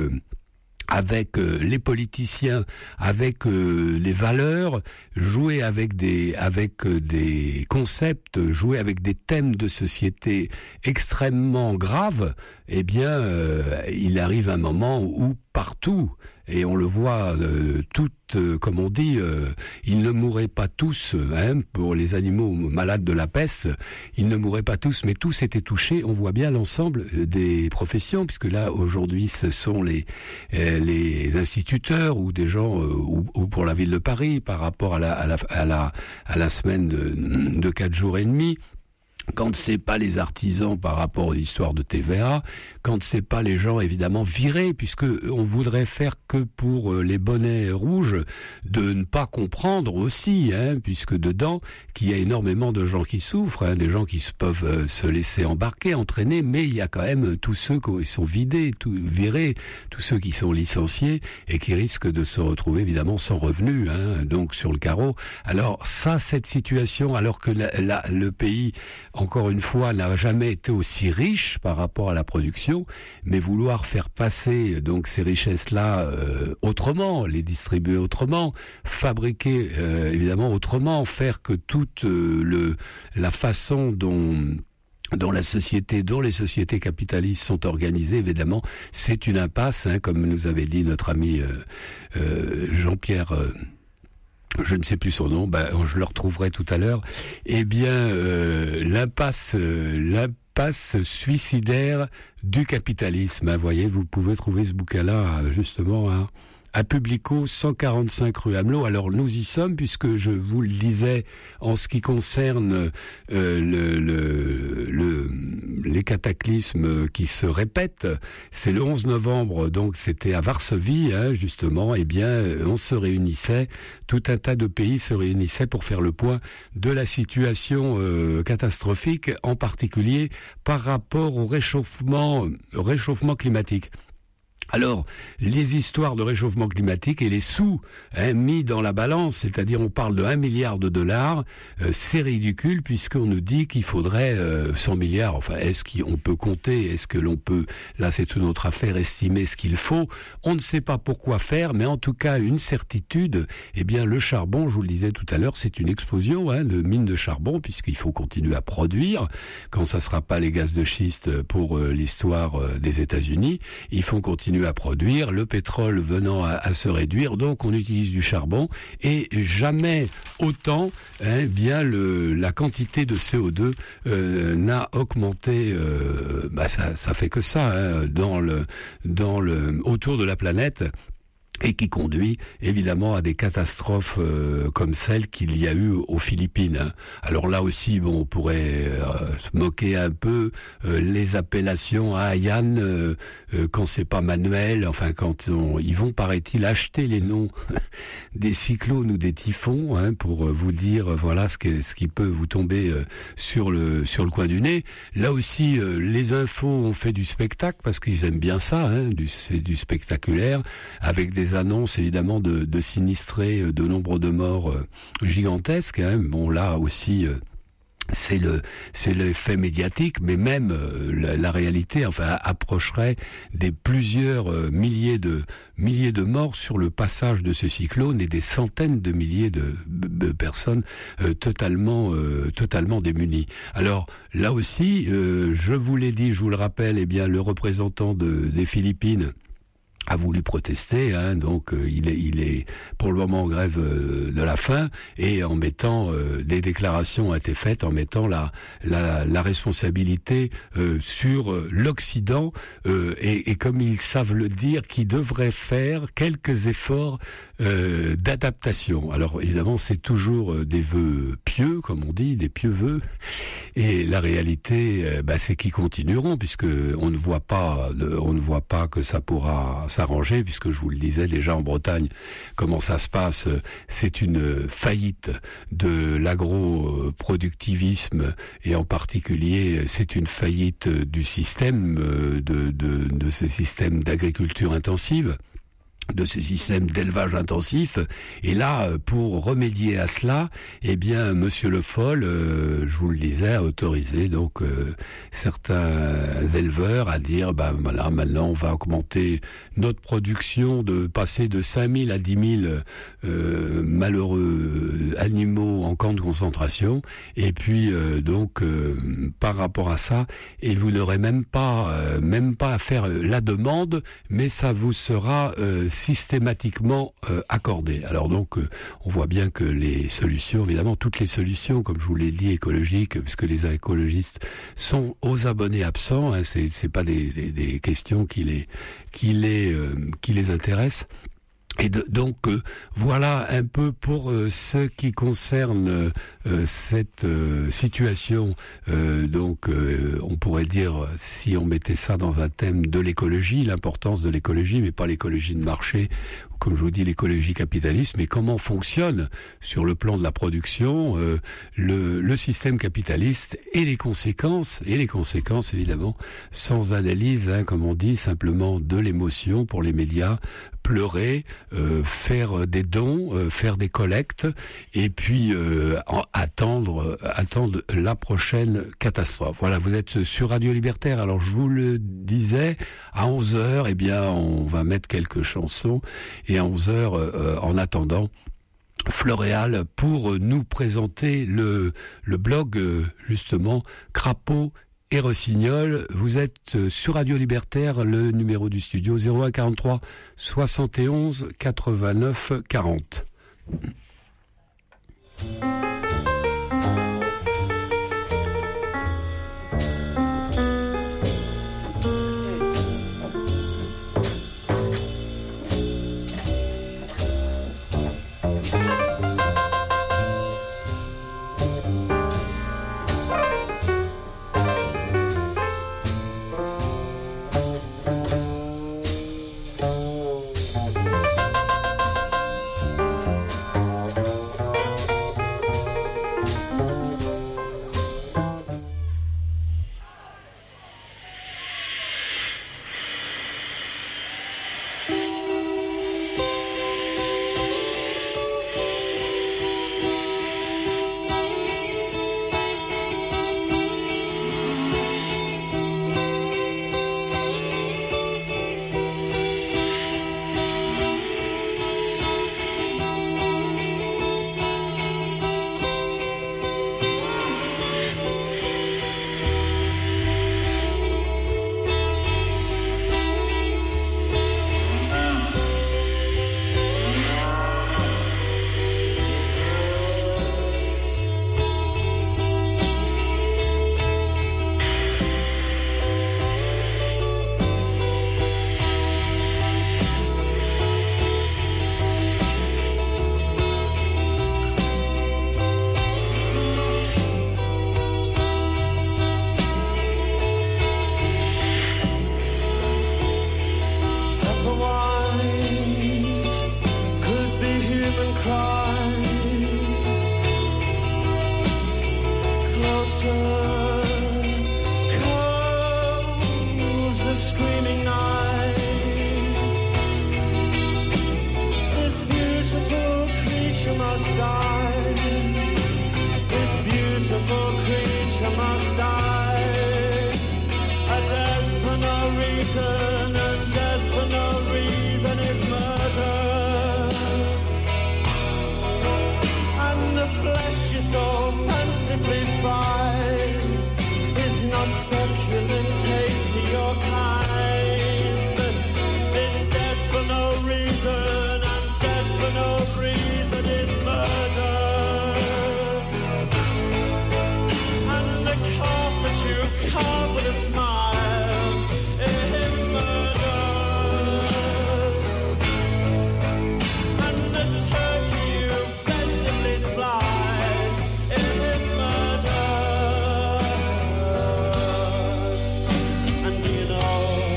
les politiciens, avec les valeurs, jouer avec des concepts, jouer avec des thèmes de société extrêmement graves, eh bien, il arrive un moment où partout, et on le voit comme on dit, ils ne mourraient pas tous, pour les animaux malades de la peste, ils ne mourraient pas tous, mais tous étaient touchés. On voit bien l'ensemble des professions, puisque là, aujourd'hui, ce sont les instituteurs ou des gens, ou pour la ville de Paris, par rapport à la semaine de 4 jours et demi. Quand c'est pas les artisans par rapport aux histoires de TVA, quand c'est pas les gens évidemment virés, puisque on voudrait faire que pour les bonnets rouges, de ne pas comprendre aussi, puisque dedans, qu'il y a énormément de gens qui souffrent, des gens qui peuvent se laisser embarquer, entraîner, mais il y a quand même tous ceux qui sont virés, tous ceux qui sont licenciés et qui risquent de se retrouver évidemment sans revenus, donc sur le carreau. Alors ça, cette situation, alors que le pays, encore une fois, n'a jamais été aussi riche par rapport à la production, mais vouloir faire passer donc ces richesses-là autrement, les distribuer autrement, fabriquer évidemment autrement, faire que toute la façon dont les sociétés capitalistes sont organisées, évidemment, c'est une impasse, comme nous avait dit notre ami Jean-Pierre. Je ne sais plus son nom, je le retrouverai tout à l'heure. Eh bien, l'impasse suicidaire du capitalisme. Vous voyez, vous pouvez trouver ce bouquin-là, justement, à Publico, 145 rue Amelot. Alors nous y sommes, puisque je vous le disais, en ce qui concerne les cataclysmes qui se répètent, c'est le 11 novembre, donc c'était à Varsovie, justement, eh bien, on se réunissait, tout un tas de pays se réunissaient pour faire le point de la situation catastrophique, en particulier par rapport au réchauffement climatique. Alors, les histoires de réchauffement climatique et les sous mis dans la balance, c'est-à-dire on parle de 1 milliard de dollars, c'est ridicule puisqu'on nous dit qu'il faudrait 100 milliards. Enfin, est-ce qu'on peut compter? Est-ce que l'on peut, là c'est toute notre affaire, estimer ce qu'il faut? On ne sait pas pourquoi faire, mais en tout cas, une certitude, eh bien le charbon, je vous le disais tout à l'heure, c'est une explosion de mines de charbon puisqu'il faut continuer à produire. Quand ça sera pas les gaz de schiste pour l'histoire des États-Unis, il faut continuer à produire, le pétrole venant à se réduire, donc on utilise du charbon et jamais autant bien la quantité de CO2 n'a augmenté, ça fait que ça autour de la planète. Et qui conduit évidemment à des catastrophes comme celle qu'il y a eu aux Philippines. Alors là aussi, on pourrait se moquer un peu les appellations à Haiyan quand c'est pas manuel. Enfin, quand ils vont, paraît-il, acheter les noms des cyclones ou des typhons pour vous dire voilà ce qui peut vous tomber sur le coin du nez. Là aussi, les infos ont fait du spectacle parce qu'ils aiment bien ça. C'est du spectaculaire avec des annonces évidemment de sinistrés, de nombre de morts gigantesques. Bon là aussi, c'est l'effet médiatique, mais même la réalité, enfin, approcherait des plusieurs milliers de morts sur le passage de ce cyclone et des centaines de milliers de personnes totalement démunies. Alors là aussi, je vous l'ai dit, je vous le rappelle, eh bien le représentant des Philippines a voulu protester, donc il est pour le moment en grève de la faim, et en mettant des déclarations ont été faites en mettant la responsabilité sur l'Occident, et comme ils savent le dire, qui devrait faire quelques efforts d'adaptation. Alors évidemment, c'est toujours des vœux pieux, comme on dit, des pieux vœux, et la réalité, c'est qu'ils continueront, puisque on ne voit pas que ça pourra s'arranger, puisque je vous le disais déjà en Bretagne, comment ça se passe, c'est une faillite de l'agroproductivisme, et en particulier c'est une faillite du système de ce système d'agriculture intensive, de ces systèmes d'élevage intensif. Et là, pour remédier à cela, eh bien, Monsieur Le Foll, je vous le disais, a autorisé donc certains éleveurs à dire, voilà, maintenant on va augmenter notre production, de passer de 5 000 à 10 000 malheureux animaux en camp de concentration. Et puis donc par rapport à ça, et vous n'aurez même pas à faire la demande, mais ça vous sera systématiquement accordé. Alors donc, on voit bien que les solutions, évidemment, toutes les solutions, comme je vous l'ai dit, écologiques, puisque les écologistes sont aux abonnés absents, c'est pas des questions qui les intéressent. Et donc voilà un peu pour ce qui concerne cette situation. Donc on pourrait dire, si on mettait ça dans un thème de l'écologie, l'importance de l'écologie, mais pas l'écologie de marché, comme je vous dis, l'écologie capitaliste, mais comment fonctionne sur le plan de la production le système capitaliste, et les conséquences évidemment, sans analyse, comme on dit, simplement de l'émotion pour les médias, pleurer, faire des dons, faire des collectes, et puis attendre la prochaine catastrophe. Voilà, vous êtes sur Radio Libertaire. Alors je vous le disais, à 11h, eh bien on va mettre quelques chansons, et à 11h, en attendant, Floréal pour nous présenter le blog justement Crapaud et Rossignol. Vous êtes sur Radio Libertaire, le numéro du studio 01 43 71 89 40.
reason, and death for no reason is murder. And the flesh you so fancifully fried is not sexual in taste to your kind. It's death for no reason, and death for no reason is murder. And the carpet you carve with a smile is murder. And the turkey you festively slice is murder. And you know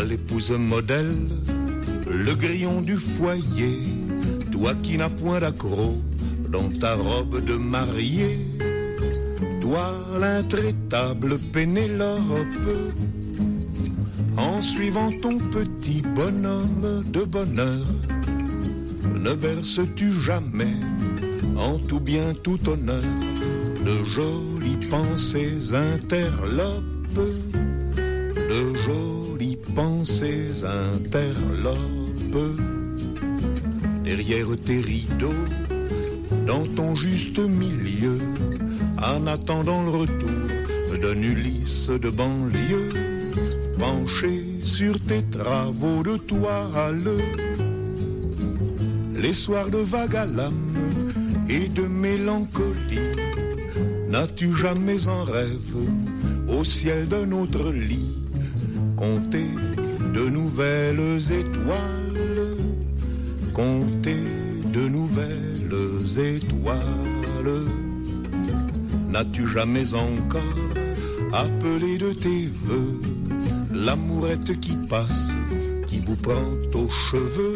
Toi l'épouse modèle, le grillon du foyer, toi qui n'as point d'accroc dans ta robe de mariée, toi l'intraitable Pénélope, en suivant ton petit bonhomme de bonheur, ne berces-tu jamais, en tout bien, tout honneur, de jolies pensées interlopes, de jolies pensées interlopes. Derrière tes rideaux, dans ton juste milieu, en attendant le retour d'un Ulysse de banlieue, penché sur tes travaux de toile, les soirs de vague à l'âme et de mélancolie, n'as-tu jamais en rêve au ciel d'un autre lit compter de nouvelles étoiles, compter de nouvelles étoiles? N'as-tu jamais encore appelé de tes voeux l'amourette qui passe, qui vous prend aux cheveux,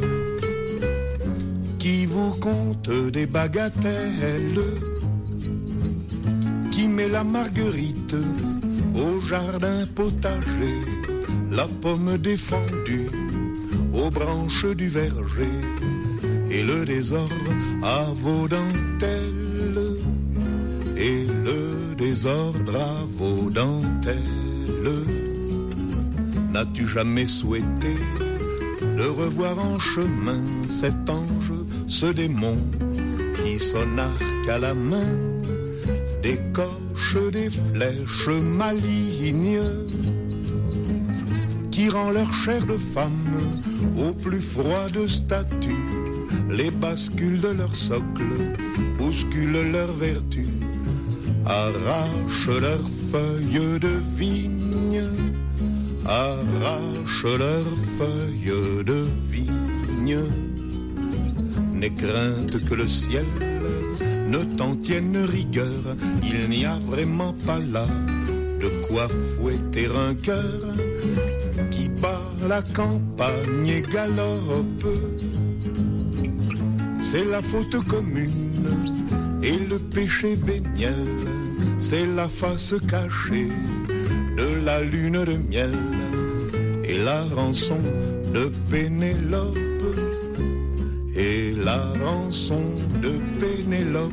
qui vous compte des bagatelles, qui met la marguerite au jardin potager, la pomme défendue aux branches du verger, et le désordre à vos dentelles, et le désordre à vos dentelles? N'as-tu jamais souhaité de revoir en chemin cet ange, ce démon qui son arc à la main décoche des flèches malignes, qui rend leur chair de femme au plus froid de statue, les bascules de leur socle bousculent leur vertu, arrache leurs feuilles de vigne, arrache leurs feuilles de vigne. N'aie crainte que le ciel ne t'en tienne rigueur, il n'y a vraiment pas là de quoi fouetter un cœur qui bat la campagne et galope. C'est la faute commune et le péché véniel, c'est la face cachée de la lune de miel et la rançon de Pénélope, et la rançon de Pénélope.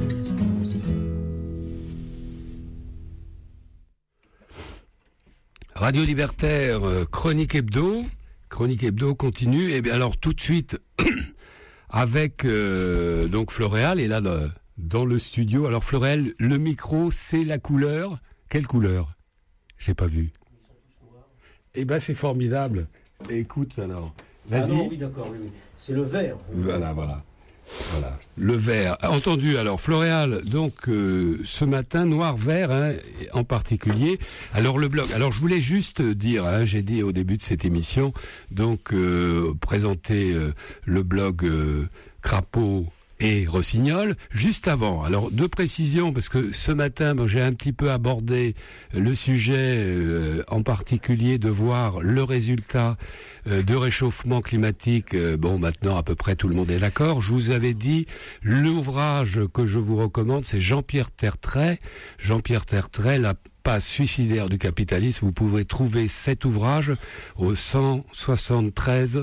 Radio Libertaire, Chronique Hebdo continue. Et bien alors tout de suite avec donc Floréal est là dans le studio. Alors Floréal, le micro, c'est la couleur. Quelle couleur? J'ai pas vu. Eh ben c'est formidable. Écoute alors. Vas-y.
Ah non, oui d'accord, oui. C'est le vert.
Voilà. Le vert. Entendu, alors, Floréal, donc, ce matin, noir-vert, hein, en particulier. Alors, le blog. Alors, je voulais juste dire, hein, j'ai dit au début de cette émission, donc, présenter le blog Crapaud et Rossignol, juste avant. Alors, deux précisions, parce que ce matin, j'ai un petit peu abordé le sujet, en particulier de voir le résultat de réchauffement climatique. Bon, maintenant, à peu près tout le monde est d'accord. Je vous avais dit, l'ouvrage que je vous recommande, c'est Jean-Pierre Tertrais. Jean-Pierre Tertrais, la passe suicidaire du capitalisme. Vous pouvez trouver cet ouvrage au 175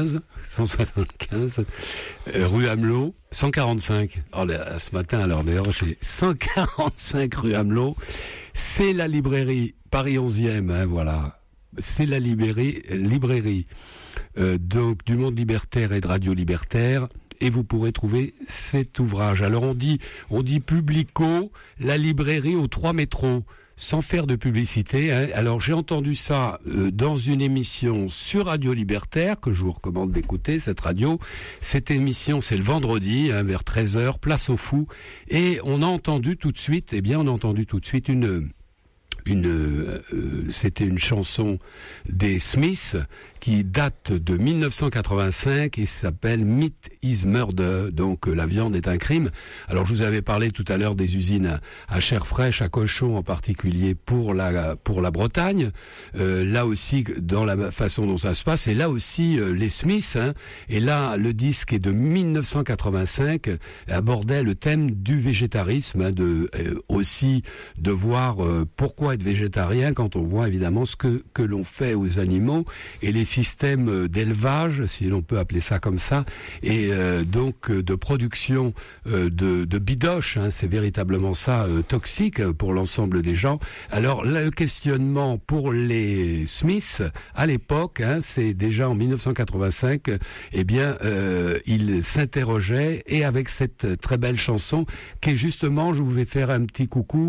rue Amelot, 145. Alors, ce matin, alors d'ailleurs, j'ai 145 rue Amelot. C'est la librairie Paris 11e, hein, voilà. C'est la librairie donc du Monde Libertaire et de Radio Libertaire, et vous pourrez trouver cet ouvrage. Alors on dit Publico, la librairie aux 3 métros, sans faire de publicité, hein. Alors j'ai entendu ça dans une émission sur Radio Libertaire, que je vous recommande d'écouter, cette radio. Cette émission, c'est le vendredi, hein, vers 13h, place aux fous, et on a entendu tout de suite c'était une chanson des Smiths qui date de 1985 et s'appelle Meat is Murder, donc la viande est un crime. Alors je vous avais parlé tout à l'heure des usines à chair fraîche, à cochon en particulier pour la Bretagne. Là aussi, dans la façon dont ça se passe, et là aussi les Smiths, et là le disque est de 1985, abordait le thème du végétarisme, aussi de voir pourquoi être végétarien quand on voit évidemment ce que l'on fait aux animaux et les systèmes d'élevage, si l'on peut appeler ça comme ça, et donc de production de bidoches, c'est véritablement ça, toxique pour l'ensemble des gens. Alors le questionnement pour les Smiths à l'époque, c'est déjà en 1985, ils s'interrogeaient, et avec cette très belle chanson qui est justement, je vous vais faire un petit coucou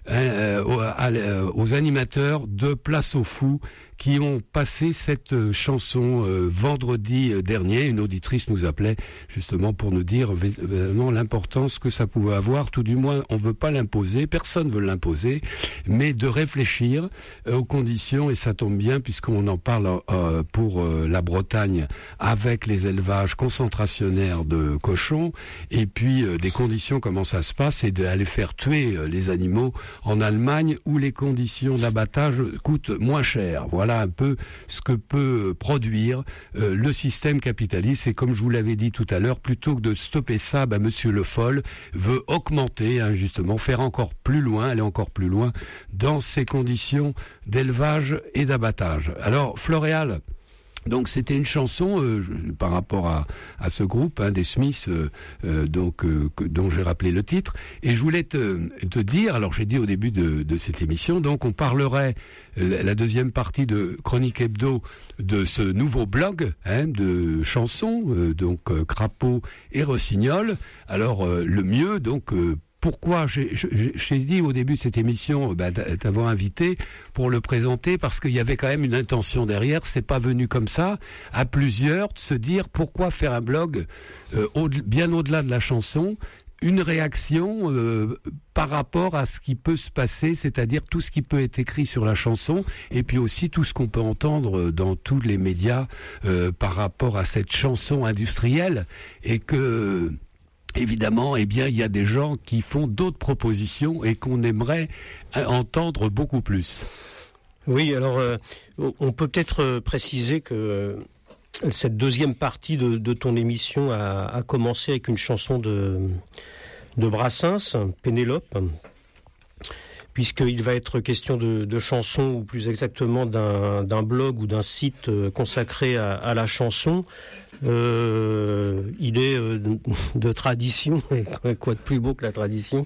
aux animateurs de Place aux Fous qui ont passé cette chanson vendredi dernier. Une auditrice nous appelait justement pour nous dire vraiment l'importance que ça pouvait avoir. Tout du moins, on veut pas l'imposer, personne veut l'imposer, mais de réfléchir aux conditions, et ça tombe bien puisqu'on en parle pour la Bretagne avec les élevages concentrationnaires de cochons, et puis des conditions, comment ça se passe, et d'aller faire tuer les animaux en Allemagne où les conditions d'abattage coûtent moins cher. Voilà un peu ce que peut produire le système capitaliste. Et comme je vous l'avais dit tout à l'heure, plutôt que de stopper ça, Monsieur Le Foll veut augmenter, justement, faire encore plus loin, aller encore plus loin dans ces conditions d'élevage et d'abattage. Alors, Floréal, donc c'était une chanson par rapport à ce groupe des Smiths, dont j'ai rappelé le titre, et je voulais te dire, alors j'ai dit au début de cette émission, donc on parlerait la deuxième partie de Chronique Hebdo de ce nouveau blog de chansons, donc Crapaud et Rossignol. Alors le mieux, donc pourquoi j'ai dit au début de cette émission t'avoir invité pour le présenter, parce qu'il y avait quand même une intention derrière. C'est pas venu comme ça, à plusieurs, de se dire pourquoi faire un blog bien au-delà de la chanson, une réaction par rapport à ce qui peut se passer, c'est-à-dire tout ce qui peut être écrit sur la chanson, et puis aussi tout ce qu'on peut entendre dans tous les médias par rapport à cette chanson industrielle, et que évidemment, il y a des gens qui font d'autres propositions et qu'on aimerait entendre beaucoup plus.
Oui, alors on peut peut-être préciser que cette deuxième partie de ton émission a commencé avec une chanson de Brassens, Pénélope, puisqu'il va être question de chansons, ou plus exactement d'un blog ou d'un site consacré à la chanson. Il est de tradition, et quoi de plus beau que la tradition,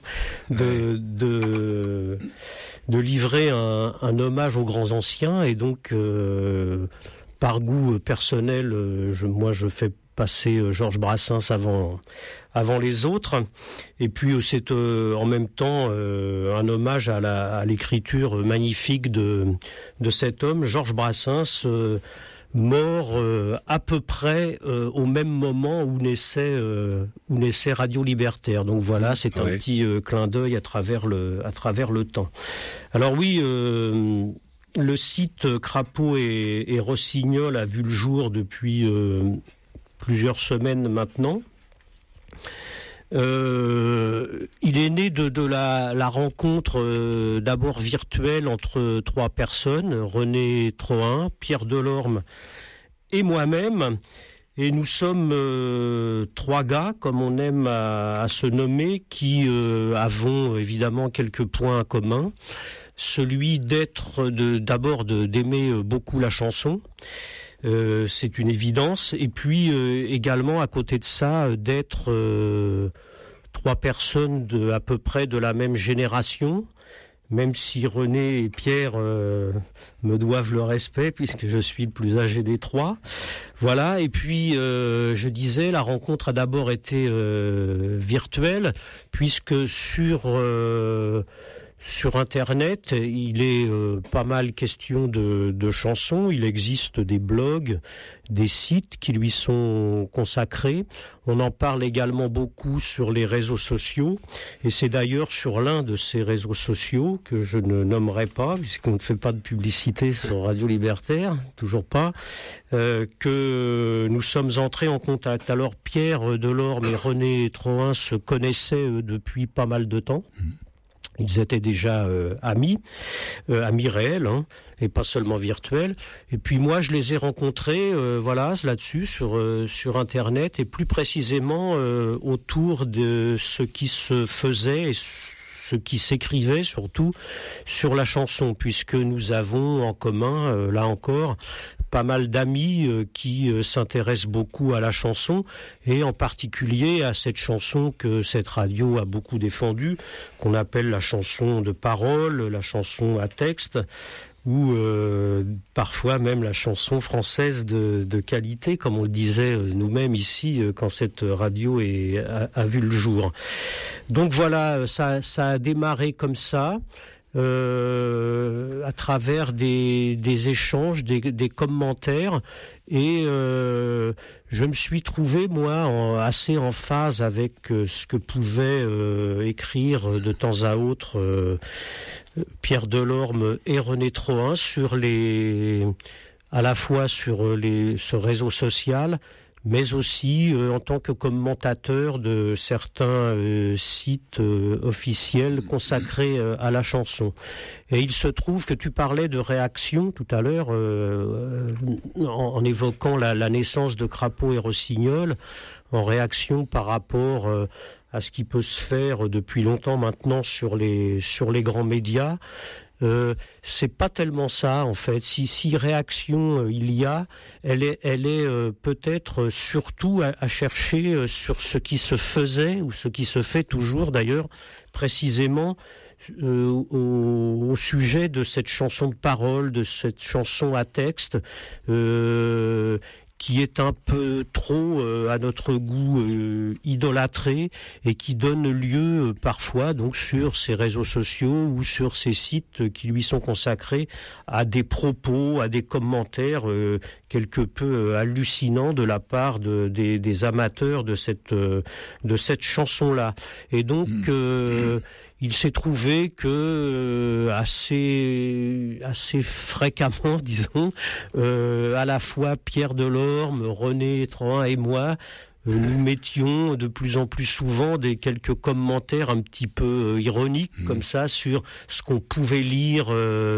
de livrer un hommage aux grands anciens, et donc par goût personnel, je fais passer Georges Brassens avant les autres, et puis c'est en même temps un hommage à l'écriture magnifique de cet homme, Georges Brassens, mort à peu près au même moment où naissait Radio Libertaire. Donc voilà, c'est un petit clin d'œil à travers le temps. Alors oui, le site Crapaud et Rossignol a vu le jour depuis plusieurs semaines maintenant. Il est né de la rencontre d'abord virtuelle entre trois personnes, René Trohin, Pierre Delorme et moi-même. Et nous sommes trois gars, comme on aime à se nommer, qui avons évidemment quelques points communs. Celui d'aimer beaucoup la chanson. C'est une évidence, et puis également à côté de ça d'être trois personnes à peu près de la même génération, même si René et Pierre me doivent le respect puisque je suis le plus âgé des trois. Voilà, et puis je disais, la rencontre a d'abord été virtuelle, puisque sur Sur Internet, il est pas mal question de chansons. Il existe des blogs, des sites qui lui sont consacrés. On en parle également beaucoup sur les réseaux sociaux. Et c'est d'ailleurs sur l'un de ces réseaux sociaux, que je ne nommerai pas, puisqu'on ne fait pas de publicité sur Radio Libertaire, toujours pas, que nous sommes entrés en contact. Alors Pierre Delorme et René Trohin se connaissaient depuis pas mal de temps. Ils étaient déjà amis réels, hein, et pas seulement virtuels. Et puis moi, je les ai rencontrés, là-dessus, sur Internet, et plus précisément autour de ce qui se faisait et ce qui s'écrivait surtout sur la chanson, puisque nous avons en commun, là encore, pas mal d'amis qui s'intéressent beaucoup à la chanson, et en particulier à cette chanson que cette radio a beaucoup défendue, qu'on appelle la chanson de parole, la chanson à texte, ou parfois même la chanson française de qualité, comme on le disait nous-mêmes ici quand cette radio a vu le jour. Donc voilà, ça a démarré comme ça. À travers des échanges, des commentaires, et je me suis trouvé, moi, assez en phase avec ce que pouvaient écrire de temps à autre Pierre Delorme et René Trohin à la fois sur ce réseau social, mais aussi en tant que commentateur de certains sites officiels consacrés à la chanson. Et il se trouve que tu parlais de réaction tout à l'heure, en évoquant la naissance de Crapaud et Rossignol, en réaction par rapport à ce qui peut se faire depuis longtemps maintenant sur les grands médias. C'est pas tellement ça en fait. Si réaction il y a, elle est peut-être surtout à chercher sur ce qui se faisait ou ce qui se fait toujours d'ailleurs, précisément au sujet de cette chanson de parole, de cette chanson à texte, qui est un peu trop, à notre goût, idolâtré, et qui donne lieu parfois, donc sur ces réseaux sociaux ou sur ces sites qui lui sont consacrés, à des propos, à des commentaires quelque peu hallucinants de la part des amateurs de cette chanson-là. Et donc il s'est trouvé que assez fréquemment, disons, à la fois Pierre Delorme, René Trohin et moi, nous mettions de plus en plus souvent quelques commentaires un petit peu ironiques comme ça sur ce qu'on pouvait lire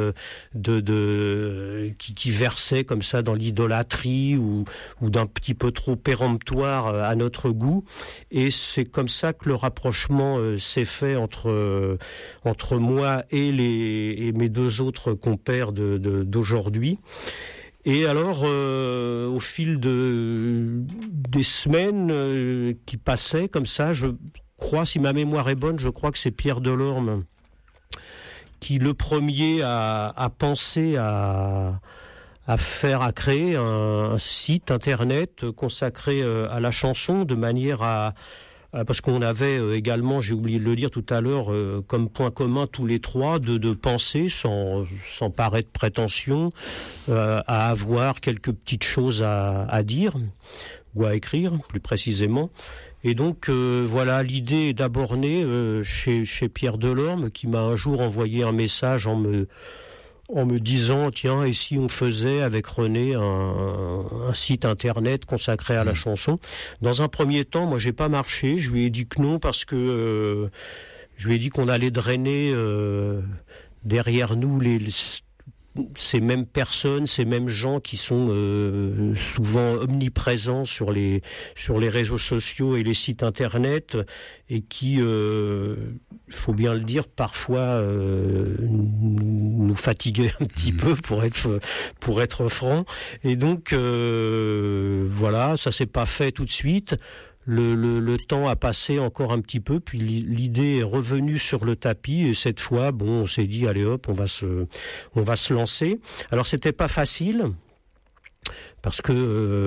qui versait comme ça dans l'idolâtrie ou d'un petit peu trop péremptoire à notre goût. Et c'est comme ça que le rapprochement s'est fait entre moi et mes deux autres compères d'aujourd'hui. Et alors, au fil des semaines qui passaient comme ça, je crois, si ma mémoire est bonne, je crois que c'est Pierre Delorme qui le premier a pensé à créer un site internet consacré à la chanson, de manière parce qu'on avait également, j'ai oublié de le dire tout à l'heure, comme point commun tous les trois, de penser, sans paraître prétention, à avoir quelques petites choses à dire, ou à écrire, plus précisément. Et donc, voilà, l'idée est d'aborner chez Pierre Delorme, qui m'a un jour envoyé un message en me disant, tiens, et si on faisait avec René un site internet consacré à la chanson. Dans un premier temps, moi j'ai pas marché, je lui ai dit que non, parce que je lui ai dit qu'on allait drainer derrière nous ces mêmes personnes, ces mêmes gens qui sont souvent omniprésents sur les réseaux sociaux et les sites internet, et qui, faut bien le dire, parfois nous fatiguaient un petit peu, pour être franc. Et donc voilà, ça s'est pas fait tout de suite. Le temps a passé encore un petit peu, puis l'idée est revenue sur le tapis, et cette fois, on s'est dit, allez hop, on va se lancer. Alors c'était pas facile, parce que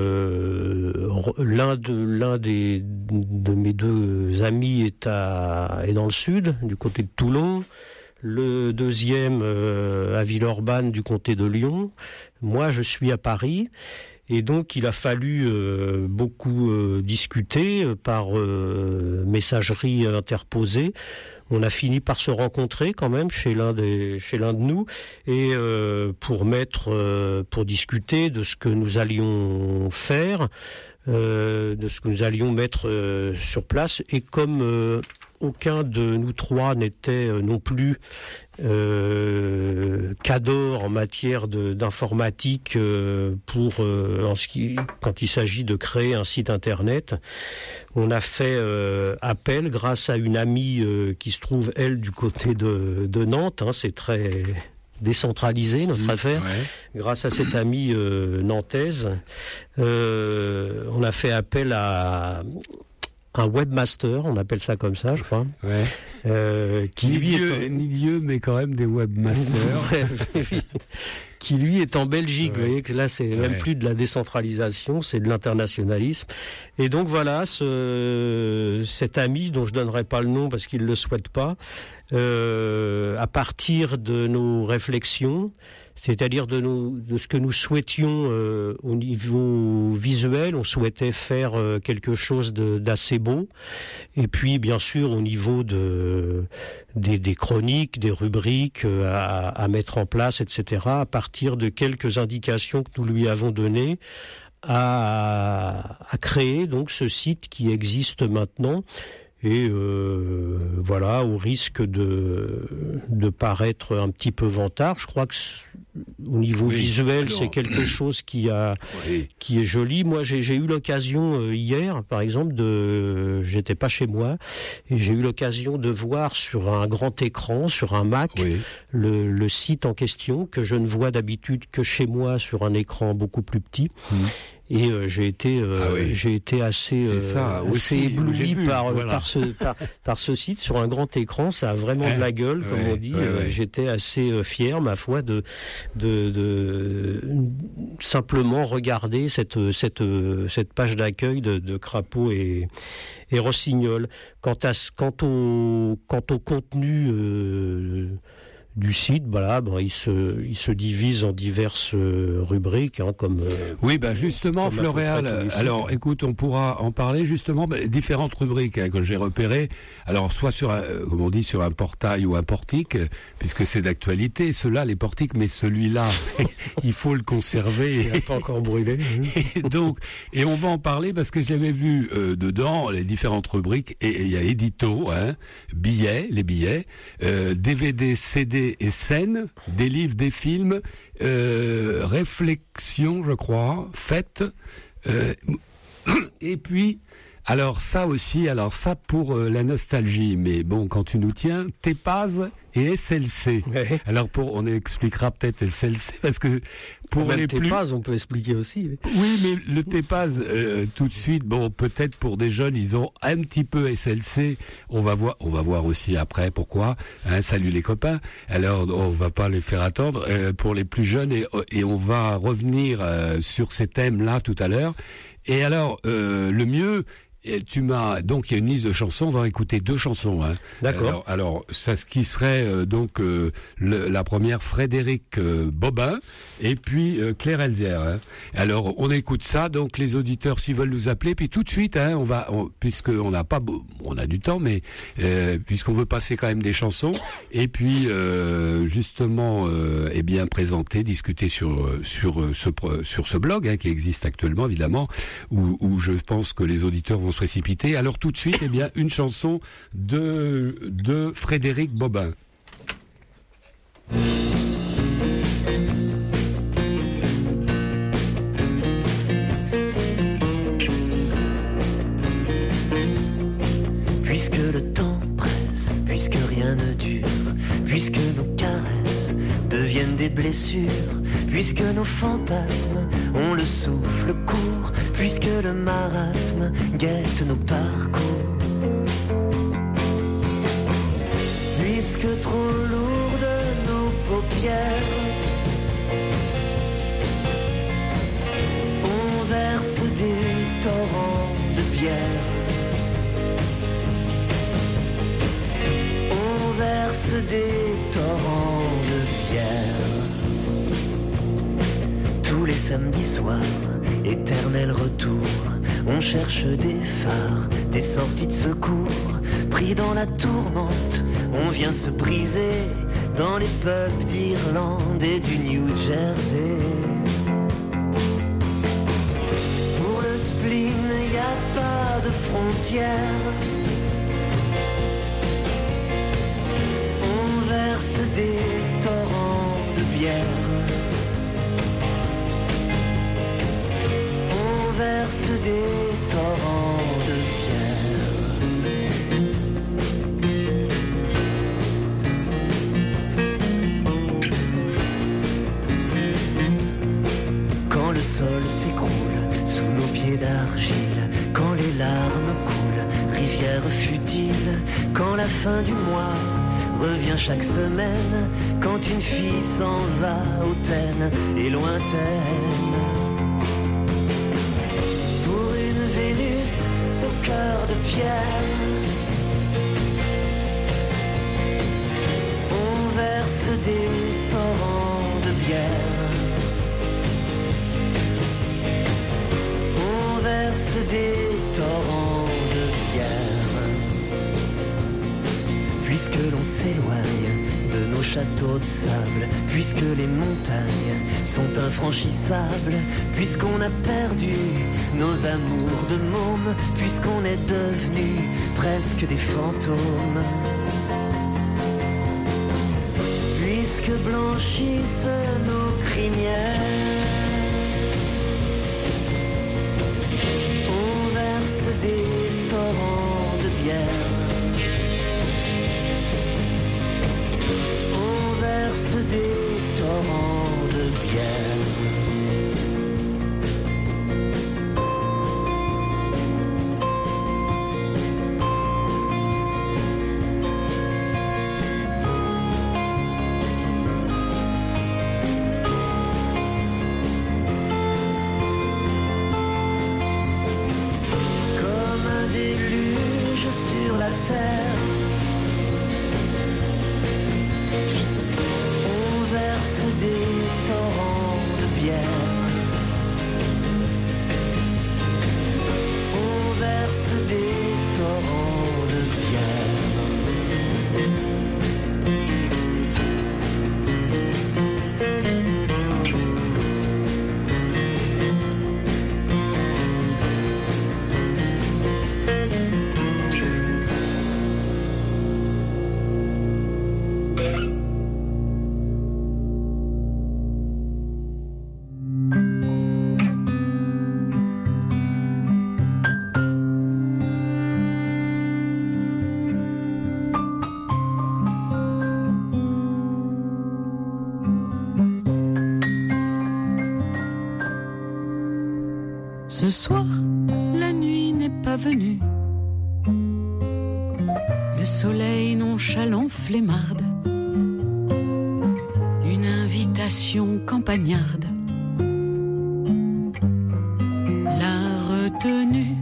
l'un de mes deux amis est dans le sud, du côté de Toulon. le deuxième à Villeurbanne du comté de Lyon. Moi, je suis à Paris. Et donc, il a fallu beaucoup discuter par messagerie interposée. On a fini par se rencontrer quand même chez l'un de nous et pour discuter de ce que nous allions faire, de ce que nous allions mettre sur place. Et comme aucun de nous trois n'était non plus cador en matière d'informatique quand il s'agit de créer un site internet, on a fait appel grâce à une amie qui se trouve elle du côté de Nantes. C'est très décentralisé notre affaire. Ouais. Grâce à cette amie nantaise, on a fait appel à un webmaster, on appelle ça comme ça, je crois.
Ouais.
Qui
ni Dieu, mais quand même des webmasters.
Qui lui est en Belgique. Ouais. Vous voyez que là, c'est même plus de la décentralisation, c'est de l'internationalisme. Et donc voilà, cet ami dont je donnerai pas le nom parce qu'il le souhaite pas, à partir de nos réflexions, c'est-à-dire de ce que nous souhaitions au niveau visuel, on souhaitait faire quelque chose d'assez beau. Et puis, bien sûr, au niveau des chroniques, des rubriques à mettre en place, etc., à partir de quelques indications que nous lui avons données, à créer donc ce site qui existe maintenant. Et voilà, au risque de paraître un petit peu vantard, je crois que au niveau visuel, c'est quelque chose qui est joli. Moi, j'ai eu l'occasion hier, par exemple, j'étais pas chez moi, et j'ai eu l'occasion de voir sur un grand écran, sur un Mac, le site en question que je ne vois d'habitude que chez moi sur un écran beaucoup plus petit. Et j'ai été assez ébloui par ce site sur un grand écran. Ça a vraiment de la gueule, comme on dit. J'étais assez fier, ma foi, de simplement regarder cette page d'accueil de Crapaud et Rossignol. Quant au contenu du site, voilà, il se divise en diverses rubriques, comme.
Oui, justement, Floréal. Alors, écoute, on pourra en parler justement. Différentes rubriques que j'ai repérées. Alors, soit sur comme on dit, sur un portail ou un portique, puisque c'est d'actualité. Ceux-là, les portiques, mais celui-là, il faut le conserver.
Il n'a pas encore brûlé.
Et on va en parler parce que j'avais vu dedans les différentes rubriques. Et il y a édito, les billets, DVD, CD et scènes, des livres, des films, réflexions, je crois, faites, et puis, alors ça pour la nostalgie, mais bon, quand tu nous tiens, TEPAS et SLC. Ouais. Alors on expliquera peut-être SLC, parce que pour
même
les
TEPAS, on peut expliquer aussi.
Oui, mais le TEPAS, tout de suite, bon, peut-être pour des jeunes, ils ont un petit peu SLC. On va voir aussi après pourquoi. Salut les copains. Alors, on va pas les faire attendre. Pour les plus jeunes, et on va revenir sur ces thèmes-là tout à l'heure. Et alors, le mieux. Et donc il y a une liste de chansons, on va écouter 2 chansons.
D'accord.
Alors ça, ce qui serait la première, Frédéric Bobin, et puis Claire Elzière. Alors on écoute ça, donc les auditeurs s'ils veulent nous appeler, puis tout de suite, puisqu'on n'a pas, on a du temps, mais puisqu'on veut passer quand même des chansons, et puis justement, présenter, discuter sur ce blog qui existe actuellement évidemment, où je pense que les auditeurs vont se précipiter. Alors tout de suite, une chanson de Frédéric Bobin.
Puisque le temps presse, puisque rien ne dure, puisque nos caresses deviennent des blessures, puisque nos fantasmes ont le souffle court, puisque le marasme guette nos parcours, puisque trop lourdes nos paupières, on verse des torrents de bière, on verse verse des torrents de bière. Tous les samedis soirs, éternel retour, on cherche des phares, des sorties de secours. Pris dans la tourmente, on vient se briser dans les pubs d'Irlande et du New Jersey. Pour le spleen, y a pas de frontières. On verse des torrents de bière. On verse des torrents de bière. Quand le sol s'écroule sous nos pieds d'argile, quand les larmes coulent, rivière futile, quand la fin du mois revient chaque semaine, quand une fille s'en va hautaine et lointaine. Pour une Vénus au cœur de pierre, on verse des torrents de bière. On verse des torrents de bière. Puisque l'on s'éloigne de nos châteaux de sable, puisque les montagnes sont infranchissables, puisqu'on a perdu nos amours de môme, puisqu'on est devenus presque des fantômes, puisque blanchissent nos crinières, on verse des torrents de bière. On verse des torrents de bière. Comme un déluge sur la terre, on verse des torrents de bière. On verse des torrents de bière.
Ce soir, la nuit n'est pas venue. Le soleil nonchalant flemmarde. Une invitation campagnarde. La retenue.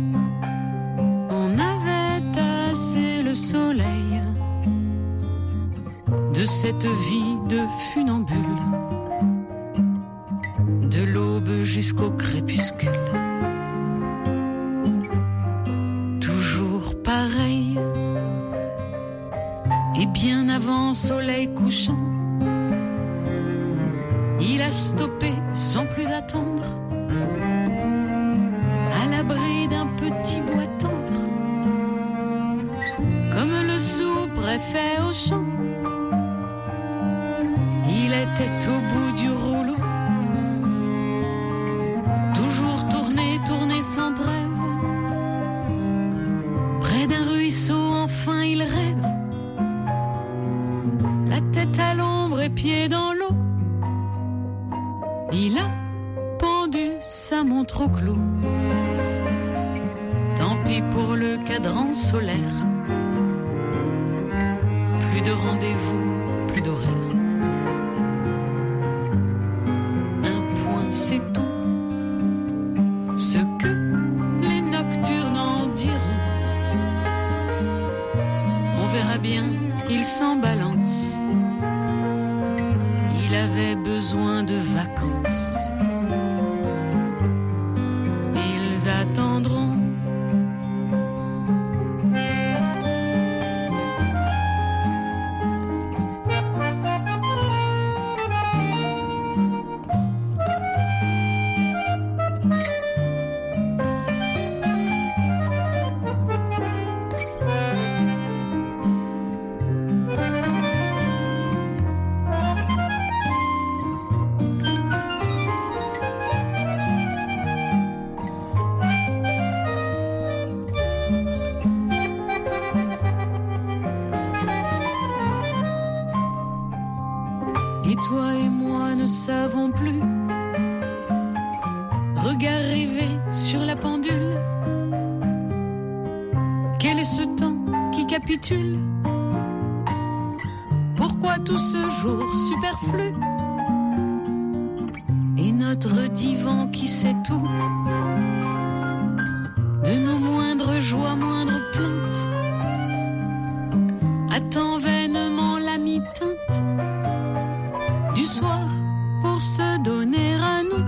On avait assez le soleil de cette vie de funambule. De l'aube jusqu'au crépuscule. Toujours pareil. Et bien avant soleil couchant, il a stoppé sans plus attendre, à l'abri d'un petit bois tendre, comme le sous-préfet au champ. Il était au bout du rouleau, tourner sans trêve, près d'un ruisseau enfin il rêve, la tête à l'ombre et pieds dans l'eau. Il a pendu sa montre au clou. Tant pis pour le cadran solaire, plus de rendez-vous, plus d'horaire. Un point c'est tout. Ce que les nocturnes en diront, on verra bien, ils s'emballent toi et moi ne savons plus. Regard rêvé sur la pendule. Quel est ce temps qui capitule? Pourquoi tout ce jour superflu? Et notre divan qui sait tout de nos moindres joies, moindres plaintes, attend vainement la mi-teinte du soir pour se donner à nous.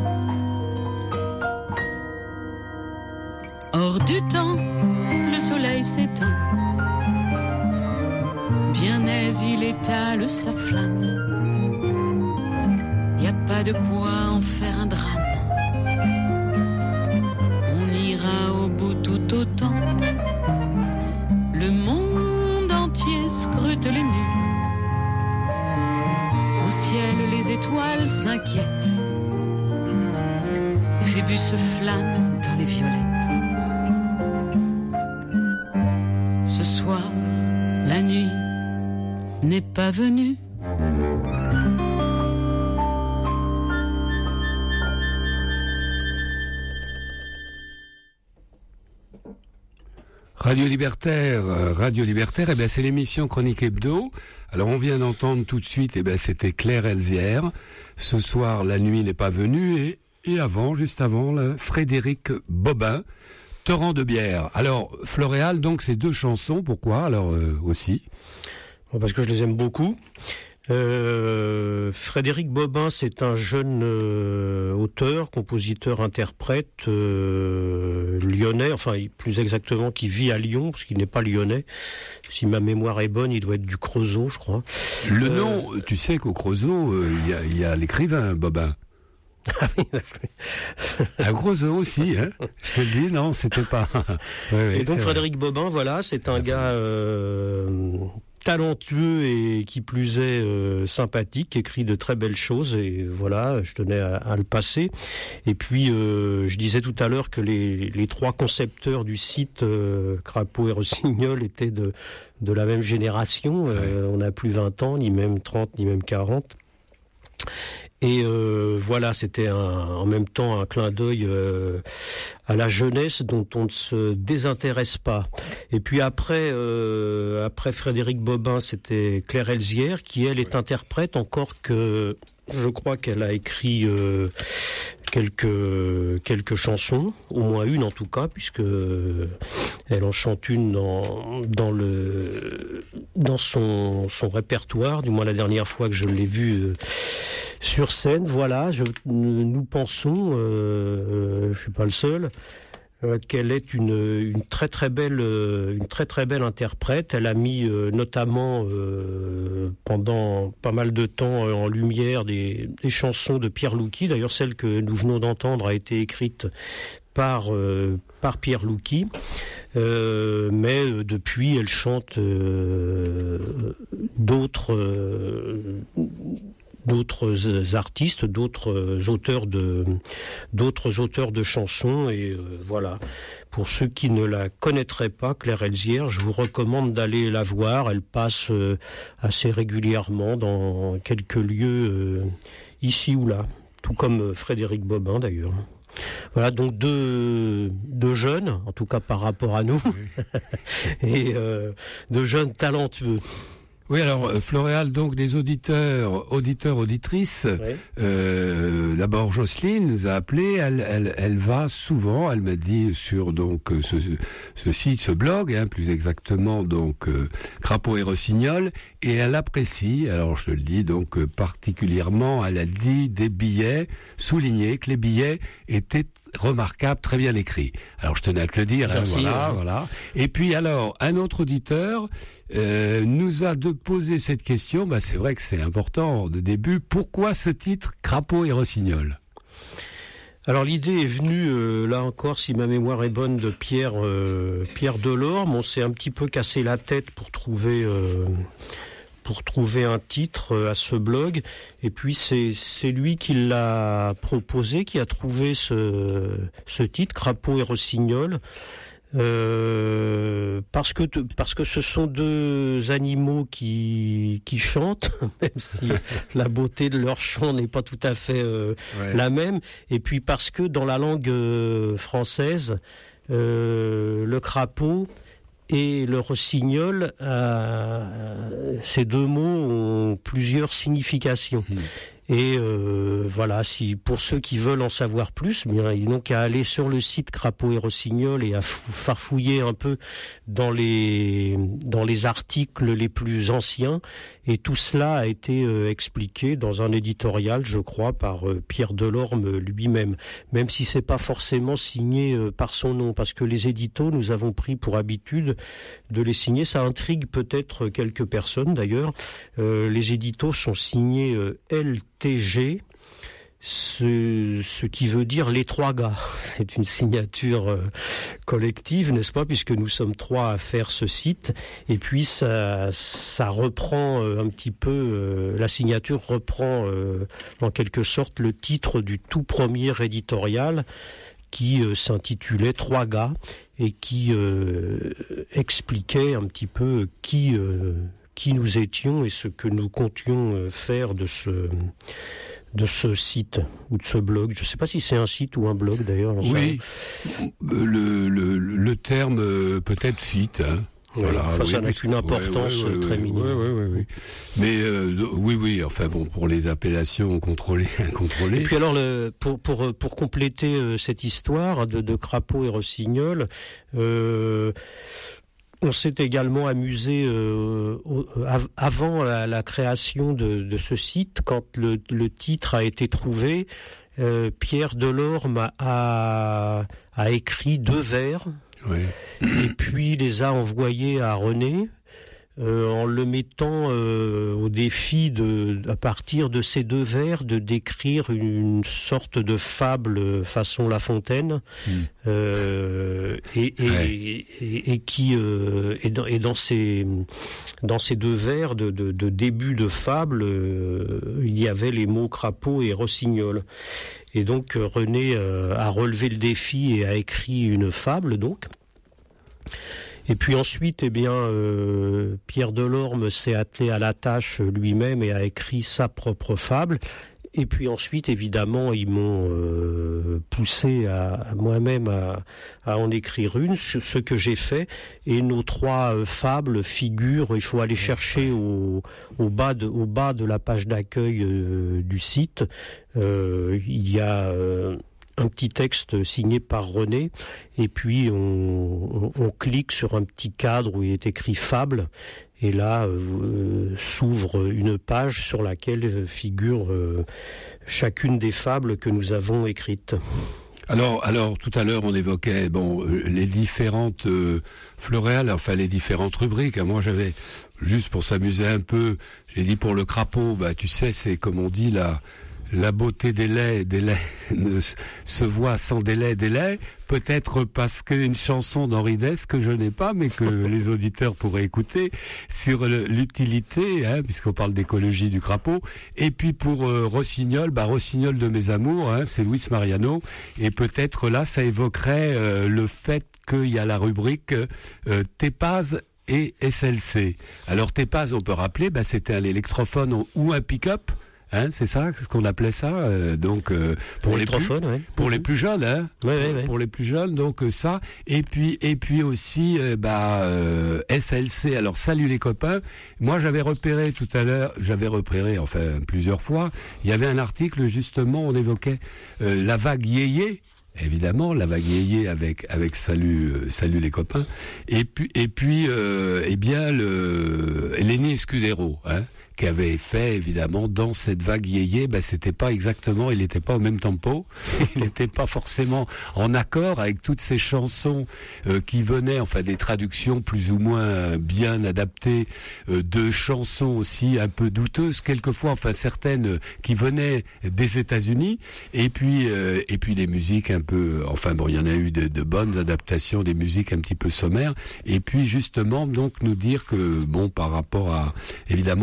Hors du temps, le soleil s'éteint. Bien aise, il étale sa flamme. Y a pas de quoi en faire un drame. On ira au bout tout autant. Le monde entier scrute les nues. Au ciel, les étoiles s'inquiètent. Phébus flâne dans les violettes. Ce soir, la nuit n'est pas venue.
Radio Libertaire, eh ben c'est l'émission Chronique Hebdo. Alors on vient d'entendre tout de suite, eh ben c'était Claire Elzière. Ce soir, la nuit n'est pas venue et avant, juste avant, Frédéric Bobin, Torrent de bière. Alors Floréal, donc ces deux chansons, pourquoi alors aussi?
Parce que je les aime beaucoup. Frédéric Bobin, c'est un jeune auteur, compositeur, interprète lyonnais, enfin plus exactement qui vit à Lyon, parce qu'il n'est pas lyonnais. Si ma mémoire est bonne, il doit être du Creusot, je crois.
Le nom, tu sais qu'au Creusot, il y a l'écrivain Bobin. À Creusot aussi, hein. Je te le dis, non, c'était pas.
Et donc Frédéric Bobin, voilà, c'est un gars talentueux et qui plus est sympathique, écrit de très belles choses et voilà, je tenais à le passer. Et puis je disais tout à l'heure que les trois concepteurs du site Crapaud et Rossignol étaient de la même génération. On n'a plus 20 ans, ni même 30, ni même 40. Et voilà, c'était en même temps un clin d'œil à la jeunesse dont on ne se désintéresse pas. Et puis après Frédéric Bobin, c'était Claire Elzière qui, elle, est interprète, encore que je crois qu'elle a écrit quelques chansons, au moins une en tout cas, puisque elle en chante une dans son répertoire, du moins la dernière fois que je l'ai vue sur scène. Voilà, nous pensons, je suis pas le seul, qu'elle est une très très belle interprète. Elle a mis notamment pendant pas mal de temps en lumière des chansons de Pierre Louki. D'ailleurs, celle que nous venons d'entendre a été écrite par Pierre Louki, mais depuis elle chante d'autres artistes, d'autres auteurs de chansons, et voilà. Pour ceux qui ne la connaîtraient pas, Claire Elzière, je vous recommande d'aller la voir. Elle passe assez régulièrement dans quelques lieux ici ou là, tout comme Frédéric Bobin d'ailleurs. Voilà, donc deux jeunes, en tout cas par rapport à nous, et deux jeunes talentueux.
Oui, alors Floréal, donc des auditeurs, auditrices. Oui. D'abord Jocelyne nous a appelé. Elle va souvent. Elle m'a dit sur donc ce site, ce blog, hein, plus exactement donc Crapaud et Rossignol, et elle apprécie. Alors je te le dis donc particulièrement. Elle a dit des billets, souligné que les billets étaient remarquables, très bien écrits. Alors je tenais à te le dire.
Merci,
voilà. Et puis alors un autre auditeur nous a posé cette question. Bah c'est vrai que c'est important de début. Pourquoi ce titre Crapaud et Rossignol?
Alors l'idée est venue, là encore, si ma mémoire est bonne, de Pierre Delorme. On s'est un petit peu cassé la tête pour trouver un titre à ce blog, et puis c'est lui qui l'a proposé, qui a trouvé ce titre, Crapaud et Rossignol. Parce que ce sont deux animaux qui chantent, même si la beauté de leur chant n'est pas tout à fait la même. Et puis parce que dans la langue française, le crapaud et le rossignol, ces deux mots ont plusieurs significations. Et voilà, si pour ceux qui veulent en savoir plus, bien ils n'ont qu'à aller sur le site Crapaud et Rossignol et à farfouiller un peu dans les articles les plus anciens. Et tout cela a été expliqué dans un éditorial, je crois, par Pierre Delorme lui-même, même si c'est pas forcément signé par son nom, parce que les éditos, nous avons pris pour habitude de les signer. Ça intrigue peut-être quelques personnes d'ailleurs. Les éditos sont signés LTG, ce qui veut dire les trois gars. C'est une signature collective, n'est-ce pas, puisque nous sommes trois à faire ce site. Et puis ça reprend un petit peu, la signature reprend en quelque sorte le titre du tout premier éditorial qui s'intitulait Trois gars et qui expliquait un petit peu qui nous étions et ce que nous comptions faire de ce site ou de ce blog. Je ne sais pas si c'est un site ou un blog d'ailleurs.
Oui, le terme peut-être site. Hein.
Voilà, enfin, ça n'a qu'une importance très minime.
Oui. Mais oui. Enfin bon, pour les appellations contrôlées, incontrôlées.
Et puis alors, pour compléter cette histoire de Crapaud et Rossignol. On s'est également amusé avant la création de ce site, quand le titre a été trouvé. Pierre Delorme a écrit 2 vers, et puis les a envoyés à René, en le mettant au défi à partir de ces 2 vers, de décrire une sorte de fable façon La Fontaine, et dans ces 2 vers de début de fable, il y avait les mots crapaud et rossignol. Et donc René a relevé le défi et a écrit une fable, donc. Et puis ensuite, Pierre Delorme s'est attelé à la tâche lui-même et a écrit sa propre fable. Et puis ensuite, évidemment, ils m'ont poussé à moi-même à en écrire une, ce que j'ai fait. Et nos 3 fables figurent, il faut aller chercher au bas de la page d'accueil du site. Il y a un petit texte signé par René, et puis on clique sur un petit cadre où il est écrit fable, et là s'ouvre une page sur laquelle figure chacune des fables que nous avons écrites.
Alors, tout à l'heure, on évoquait, les différentes floréales, enfin, les différentes rubriques. Moi, j'avais, juste pour s'amuser un peu, j'ai dit pour le crapaud, tu sais, c'est comme on dit, la beauté des laits ne se voit sans délai. Peut-être parce qu'une chanson d'Henri Dess que je n'ai pas, mais que les auditeurs pourraient écouter, sur l'utilité, puisqu'on parle d'écologie du crapaud. Et puis pour Rossignol, Rossignol de mes amours, c'est Luis Mariano. Et peut-être là, ça évoquerait le fait qu'il y a la rubrique Tépaz et SLC. Alors Tépaz, on peut rappeler, c'était un électrophone ou un pick-up. C'est ça, ce qu'on appelait ça, donc pour les plus jeunes, pour les plus jeunes, donc ça, et puis aussi SLC. Alors salut les copains. Moi j'avais repéré tout à l'heure, plusieurs fois, il y avait un article justement, on évoquait la vague yéyé. Évidemment, la vague yéyé avec salut les copains, et puis Lenny Escudero, qui avait fait évidemment dans cette vague yéyé, c'était pas exactement, il n'était pas au même tempo, il n'était pas forcément en accord avec toutes ces chansons qui venaient, des traductions plus ou moins bien adaptées de chansons aussi un peu douteuses quelquefois, certaines qui venaient des États-Unis, et puis des musiques un peu, il y en a eu de bonnes adaptations, des musiques un petit peu sommaires, et puis justement donc nous dire que par rapport à évidemment la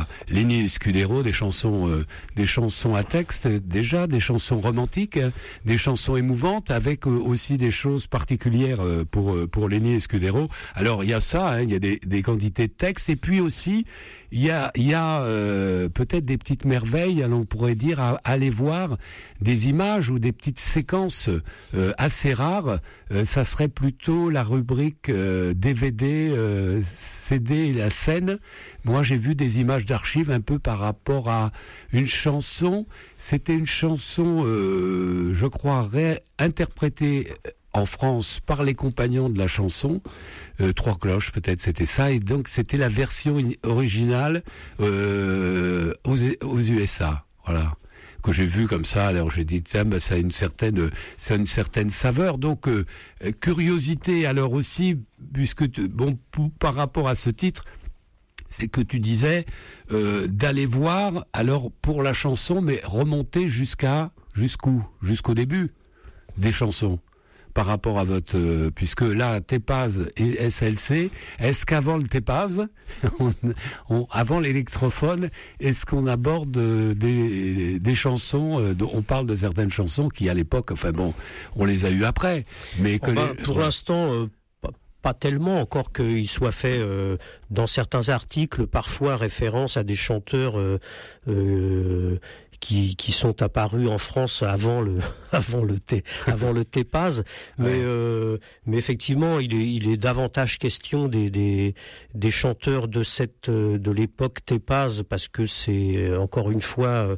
Lenny Escudero, des chansons à texte, déjà des chansons romantiques, des chansons émouvantes, avec aussi des choses particulières pour Lenny Escudero. Alors il y a ça, il y a des quantités de textes, et puis aussi il y a peut-être des petites merveilles, on pourrait dire, à aller voir des images ou des petites séquences assez rares. Ça serait plutôt la rubrique DVD, CD et la scène. Moi, j'ai vu des images d'archives un peu par rapport à une chanson. C'était une chanson, je crois, interprétée en France par les compagnons de la chanson, Trois Cloches peut-être, c'était ça, et donc c'était la version originale aux USA, voilà, que j'ai vu comme ça. Alors j'ai dit tiens, ça a une certaine saveur. Donc curiosité alors aussi, puisque par rapport à ce titre, c'est que tu disais d'aller voir alors pour la chanson, mais remonter jusqu'au début des chansons. Par rapport à votre... puisque là, TEPAZ et SLC, est-ce qu'avant le TEPAZ, avant l'électrophone, est-ce qu'on aborde des chansons, on parle de certaines chansons qui, à l'époque, on les a eues après, mais que
pour l'instant... pas tellement, encore qu'il soit fait dans certains articles, parfois référence à des chanteurs qui sont apparus en France avant le TEPAZ, mais effectivement il est davantage question des chanteurs de l'époque TEPAZ, parce que c'est encore une fois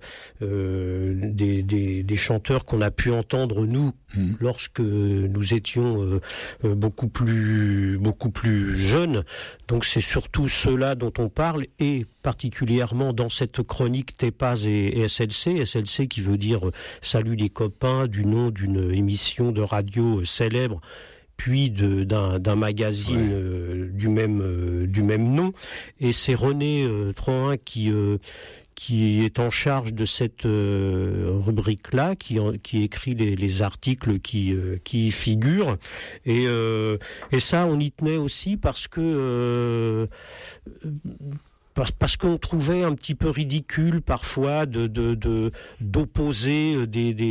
des chanteurs qu'on a pu entendre nous lorsque nous étions beaucoup plus jeunes. Donc c'est surtout ceux-là dont on parle, et particulièrement dans cette chronique TEPAZ et SLC qui veut dire Salut les copains, du nom d'une émission de radio célèbre, puis d'un magazine du même nom. Et c'est René Trohin qui est en charge de cette rubrique-là, qui écrit les articles qui y figurent. Et ça, on y tenait aussi parce que... Parce qu'on trouvait un petit peu ridicule parfois d'opposer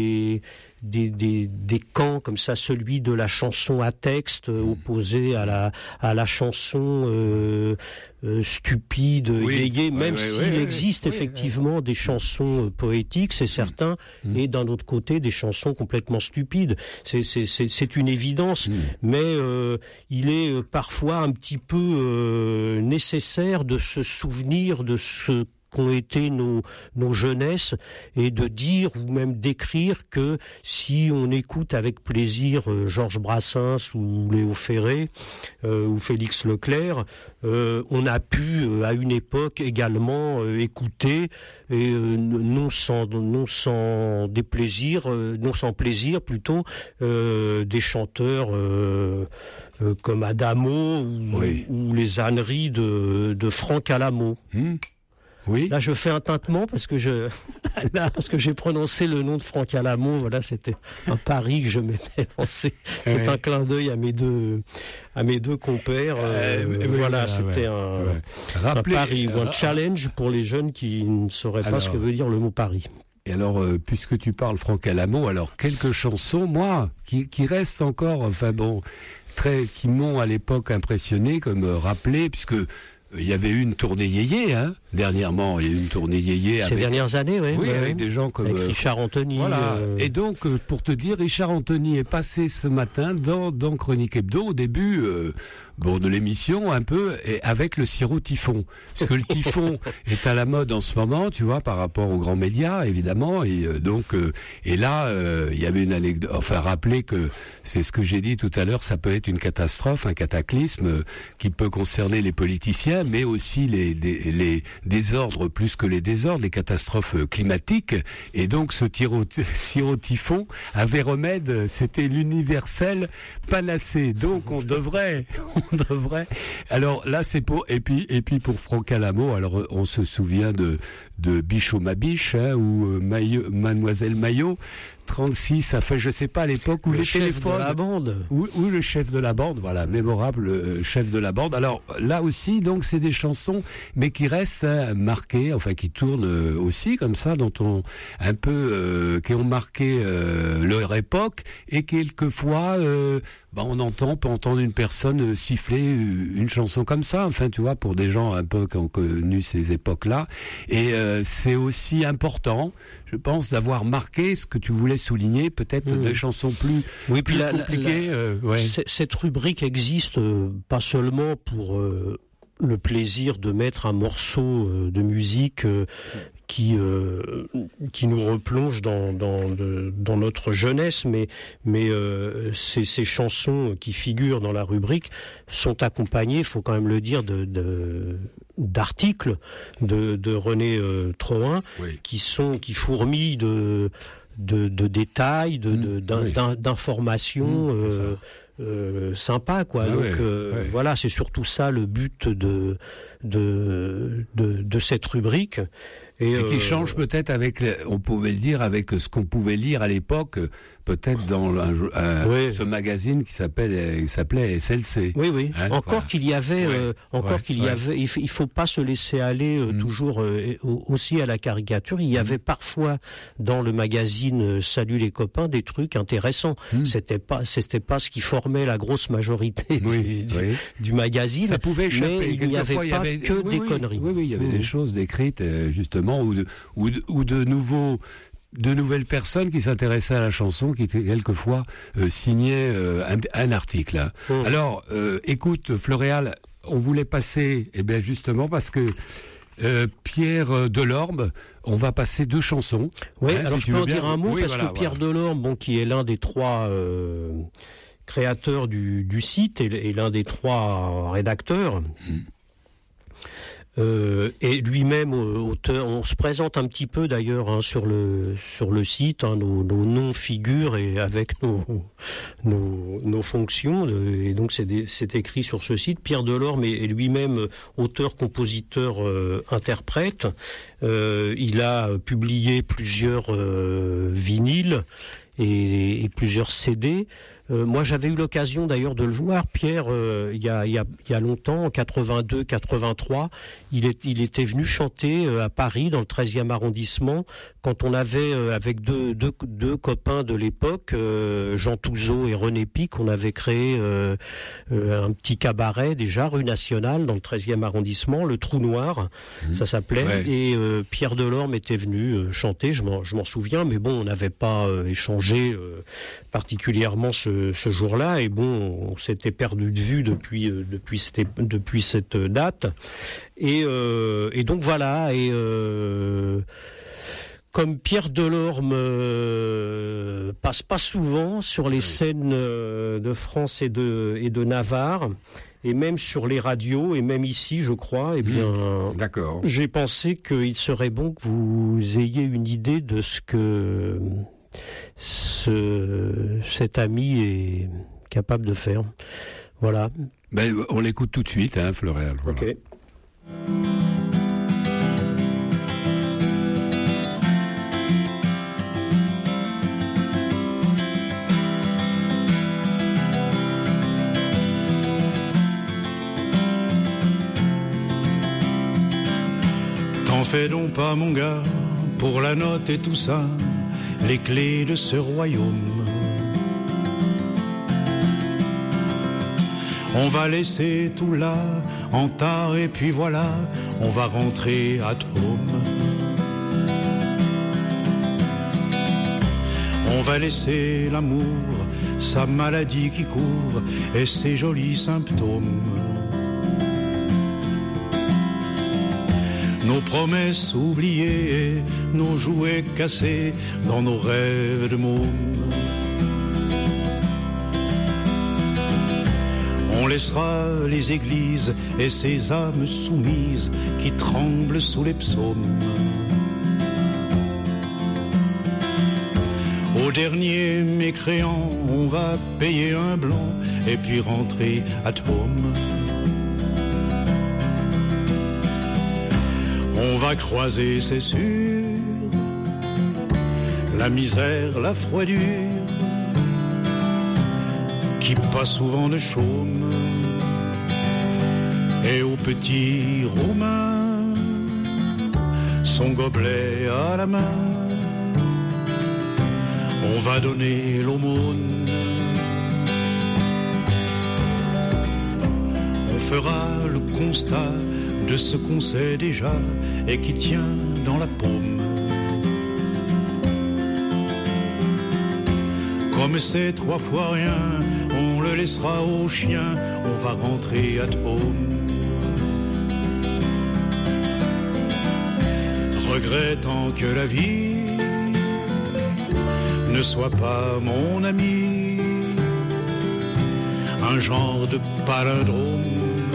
des camps comme ça, celui de la chanson à texte opposé à la chanson stupide, yéyé, même s'il existe effectivement des chansons poétiques, c'est certain, et d'un autre côté des chansons complètement stupides. C'est une évidence, mais il est parfois un petit peu nécessaire de se souvenir de ce qu'ont été nos jeunesses, et de dire ou même d'écrire que si on écoute avec plaisir Georges Brassens ou Léo Ferré ou Félix Leclerc, on a pu à une époque également écouter, et non sans plaisir plutôt, des chanteurs comme Adamo ou les âneries de Franck Alamo.
Oui.
Là, je fais un tintement parce que j'ai prononcé le nom de Franck Alamo. Voilà, c'était un pari que je m'étais lancé. C'est un clin d'œil à mes deux compères. Voilà, c'était un pari ou un challenge pour les jeunes qui ne sauraient pas ce que veut dire le mot pari.
Et alors, puisque tu parles Franck Alamo, alors quelques chansons, moi, qui restent encore, qui m'ont à l'époque impressionné, comme rappelé, puisque il y avait eu une tournée yéyé, dernièrement. Il y a eu une tournée yéyé
ces dernières années,
avec des gens comme
avec Richard Anthony.
Voilà. Et donc, pour te dire, Richard Anthony est passé ce matin dans Chronique Hebdo au début de l'émission, un peu, et avec le sirop typhon, parce que le typhon est à la mode en ce moment, tu vois, par rapport aux grands médias, évidemment. Et donc, et là, il y avait une anecdote. Enfin, rappeler que c'est ce que j'ai dit tout à l'heure, ça peut être une catastrophe, un cataclysme qui peut concerner les politiciens, mais aussi les désordres, plus que les désordres, les catastrophes climatiques. Et donc ce sirop typhon avait remède, c'était l'universel panacée. Donc on devrait. Alors là c'est pour et puis pour Franck Alamo. Alors on se souvient de Bichot ma biche ou Mademoiselle Maillot. 36, enfin je sais pas à l'époque où
le
les
chef
téléphones,
de la bande.
Ou le chef de la bande, voilà, mémorable chef de la bande. Alors là aussi, donc c'est des chansons, mais qui restent marquées, enfin qui tournent aussi comme ça, dont on un peu qui ont marqué leur époque, et quelquefois on peut entendre une personne siffler une chanson comme ça, enfin tu vois, pour des gens un peu qui ont connu ces époques-là. Et c'est aussi important, je pense, d'avoir marqué ce que tu voulais souligner, peut-être des chansons plus compliquées.
Cette rubrique existe pas seulement pour le plaisir de mettre un morceau de musique qui nous replonge dans notre jeunesse, mais ces chansons qui figurent dans la rubrique sont accompagnées, il faut quand même le dire, d'articles de René Trohin, qui fourmillent de détails, d'informations sympas, quoi. Voilà, c'est surtout ça le but de cette rubrique. Et
qui change peut-être on pouvait le dire, avec ce qu'on pouvait lire à l'époque, peut-être dans ce magazine qui s'appelait SLC.
Oui. Hein, encore qu'il y avait, il faut pas se laisser aller toujours aussi à la caricature. Il y avait parfois dans le magazine Salut les copains des trucs intéressants. C'était pas ce qui formait la grosse majorité du magazine.
Ça pouvait échapper.
Mais il n'y avait pas que des conneries.
Oui, il y avait des choses décrites justement, ou de nouvelles personnes qui s'intéressaient à la chanson, qui quelquefois signaient un article. Alors, écoute, Floréal, on voulait passer, justement, parce que Pierre Delorme, on va passer 2 chansons.
Oui, alors je peux en dire un mot, parce que Pierre Delorme, qui est l'un des 3 créateurs du site et l'un des 3 rédacteurs, et lui-même auteur. On se présente un petit peu d'ailleurs sur le site, nos noms figurent et avec nos fonctions, et donc c'est écrit sur ce site. Pierre Delorme est lui-même auteur, compositeur, interprète. Il a publié plusieurs vinyles et plusieurs CD. Moi, j'avais eu l'occasion d'ailleurs de le voir, Pierre, il y a longtemps, en 82, 83. Il était venu chanter à Paris, dans le 13e arrondissement, quand on avait, avec deux copains de l'époque, Jean Touzeau et René Pic, on avait créé un petit cabaret, déjà, rue Nationale, dans le 13e arrondissement, le Trou Noir, ça s'appelait. Ouais. Et Pierre Delorme était venu chanter, je m'en souviens, mais bon, on n'avait pas échangé particulièrement ce jour-là, et bon, on s'était perdu de vue depuis cette date, et donc voilà, et comme Pierre Delorme passe pas souvent sur les scènes de France et de Navarre, et même sur les radios, et même ici, je crois, eh bien,
d'accord.
J'ai pensé qu'il serait bon que vous ayez une idée de ce que cet ami est capable de faire. Voilà.
On l'écoute tout de suite, Floréal. Voilà.
Ok.
T'en fais donc pas, mon gars, pour la note et tout ça, les clés de ce royaume. On va laisser tout là, en tard, et puis voilà, on va rentrer à Tôme. On va laisser l'amour, sa maladie qui court, et ses jolis symptômes. Nos promesses oubliées, nos jouets cassés dans nos rêves de môme. On laissera les églises et ces âmes soumises qui tremblent sous les psaumes. Au dernier mécréant, on va payer un blanc et puis rentrer à Tôme. On va croiser, c'est sûr,
la misère, la froidure, qui pas souvent ne chôme, et au petit Romain, son gobelet à la main, on va donner l'aumône. On fera le constat de ce qu'on sait déjà et qui tient dans la paume. Comme c'est 3 fois rien, on le laissera au chien, on va rentrer at home. Regrettant que la vie ne soit pas mon ami, un genre de palindrome,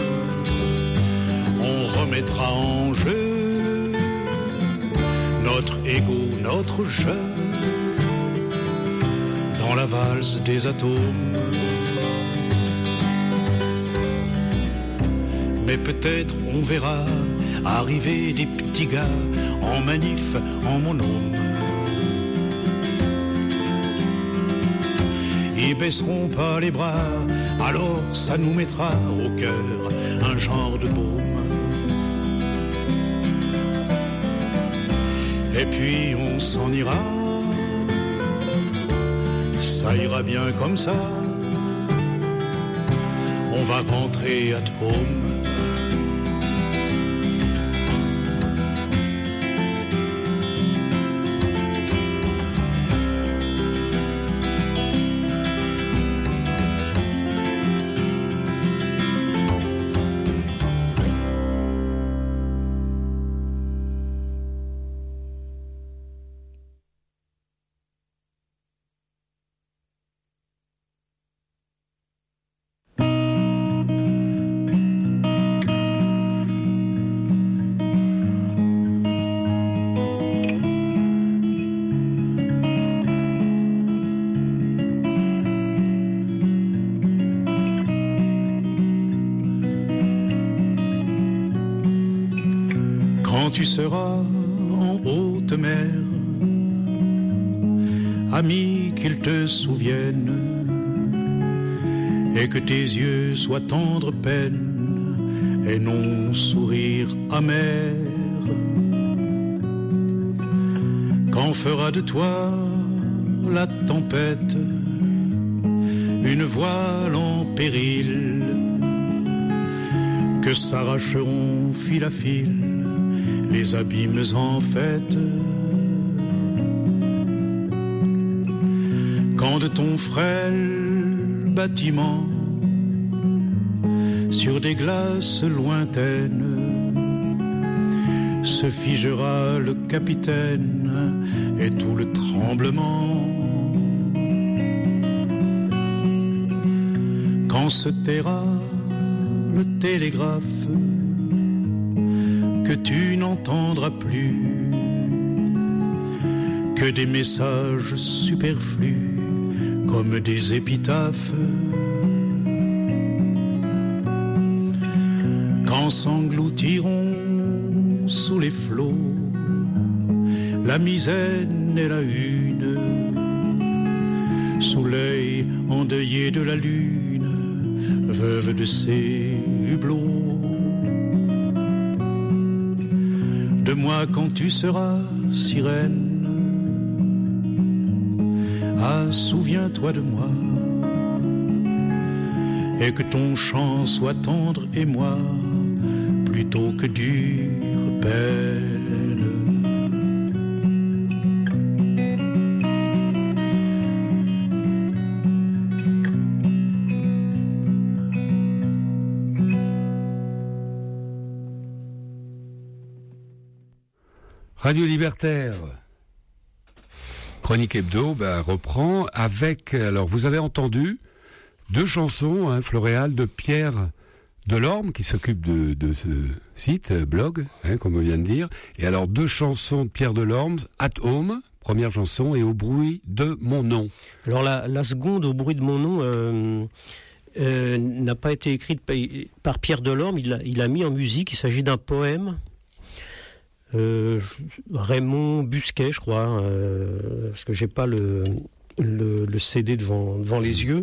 on remettra en jeu notre ego, notre jeu, dans la valse des atomes. Mais peut-être on verra arriver des petits gars en manif, en monôme. Ils baisseront pas les bras, alors ça nous mettra au cœur un genre de baume. Et puis on s'en ira, ça ira bien comme ça, on va rentrer at home. Tu seras en haute mer, ami qu'il te souvienne, et que tes yeux soient tendre peine et non sourire amer. Quand fera de toi la tempête une voile en péril, que s'arracheront fil à fil les abîmes en fête. Quand de ton frêle bâtiment sur des glaces lointaines se figera le capitaine et tout le tremblement. Quand se taira le télégraphe, que tu n'entendras plus que des messages superflus comme des épitaphes. Quand s'engloutiront sous les flots la misaine et la hune, sous l'œil endeuillé de la lune, veuve de ses hublots. De moi quand tu seras sirène, ah souviens-toi de moi, et que ton chant soit tendre et moi, plutôt que dure peine.
Radio Libertaire, Chronique Hebdo, reprend avec, alors vous avez entendu 2 chansons, Floréal, de Pierre Delorme, qui s'occupe de ce site, blog, comme on vient de dire, et alors 2 chansons de Pierre Delorme, At Home, première chanson, et Au bruit de mon nom.
Alors la seconde, Au bruit de mon nom, n'a pas été écrite par Pierre Delorme, il a mis en musique, il s'agit d'un poème Raymond Busquet, je crois, parce que j'ai pas le CD devant les yeux.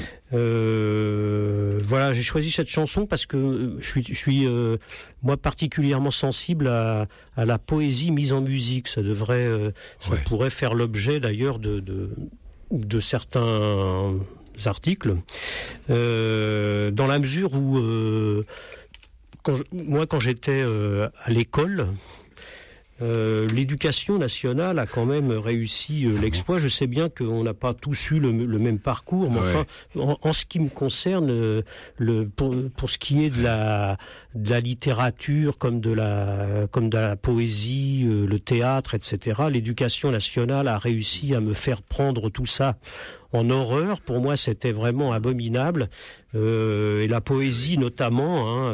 Voilà, j'ai choisi cette chanson parce que je suis moi particulièrement sensible à la poésie mise en musique. Ça pourrait faire l'objet d'ailleurs de certains articles, dans la mesure où quand j'étais à l'école, l'éducation nationale a quand même réussi l'exploit. Je sais bien qu'on n'a pas tous eu le même parcours, mais enfin, en ce qui me concerne, pour ce qui est de la littérature, comme de la poésie, le théâtre, etc., l'éducation nationale a réussi à me faire prendre tout ça en horreur. Pour moi, c'était vraiment abominable. Et la poésie, notamment,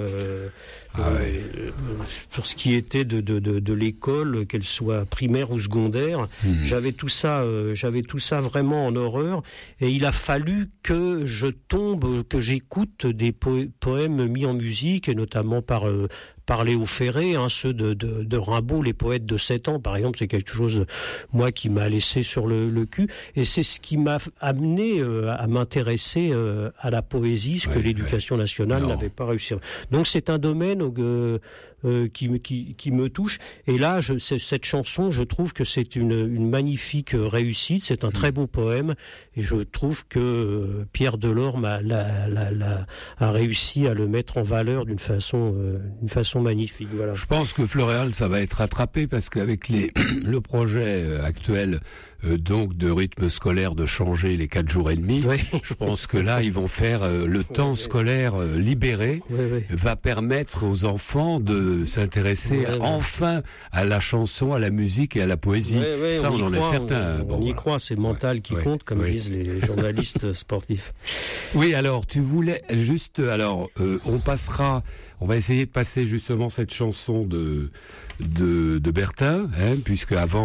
pour ce qui était de l'école, qu'elle soit primaire ou secondaire, j'avais tout ça vraiment en horreur. Et il a fallu que que j'écoute des poèmes mis en musique, et notamment par Léo Ferré, ceux de Rimbaud, les poètes de 7 ans, par exemple. C'est quelque chose, moi, qui m'a laissé sur le cul. Et c'est ce qui m'a amené à m'intéresser à la poésie, ce que l'éducation nationale n'avait pas réussi. Donc c'est un domaine qui me touche. Et là, cette chanson, je trouve que c'est une magnifique réussite. C'est un très beau poème. Et je trouve que Pierre Delorme a réussi à le mettre en valeur d'une façon magnifique. Voilà.
Je pense que Floréal, ça va être rattrapé parce qu'avec le projet actuel donc de rythme scolaire de changer les 4 jours et demi, je pense que là ils vont faire le temps scolaire libéré va permettre aux enfants de s'intéresser enfin à la chanson, à la musique et à la poésie. Ça on en est certain.
On y croit, c'est le mental qui compte, comme disent les journalistes sportifs.
Oui, alors tu voulais juste, on va essayer de passer justement cette chanson de Bertin, puisque avant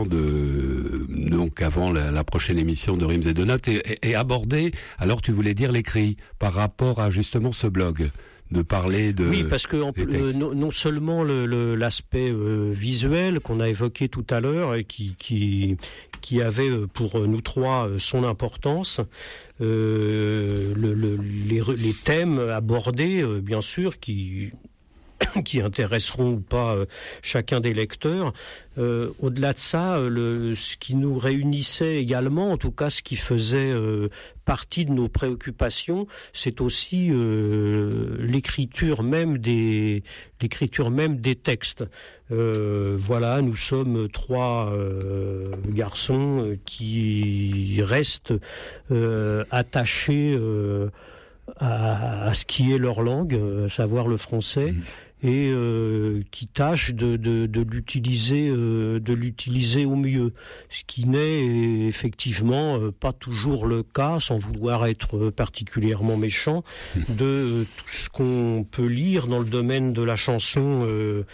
la prochaine émission de Rimes et de Notes et aborder, alors tu voulais dire l'écrit par rapport à justement ce blog, de parler de...
Oui, parce que non seulement l'aspect visuel qu'on a évoqué tout à l'heure et qui avait pour nous trois son importance, les thèmes abordés, bien sûr, qui intéresseront ou pas chacun des lecteurs. Au-delà de ça, ce qui nous réunissait également, en tout cas ce qui faisait partie de nos préoccupations, c'est aussi l'écriture même des textes. Voilà, nous sommes 3 garçons qui restent attachés à ce qui est leur langue, à savoir le français. Et qui tâche de l'utiliser au mieux, ce qui n'est effectivement pas toujours le cas, sans vouloir être particulièrement méchant, de tout ce qu'on peut lire dans le domaine de la chanson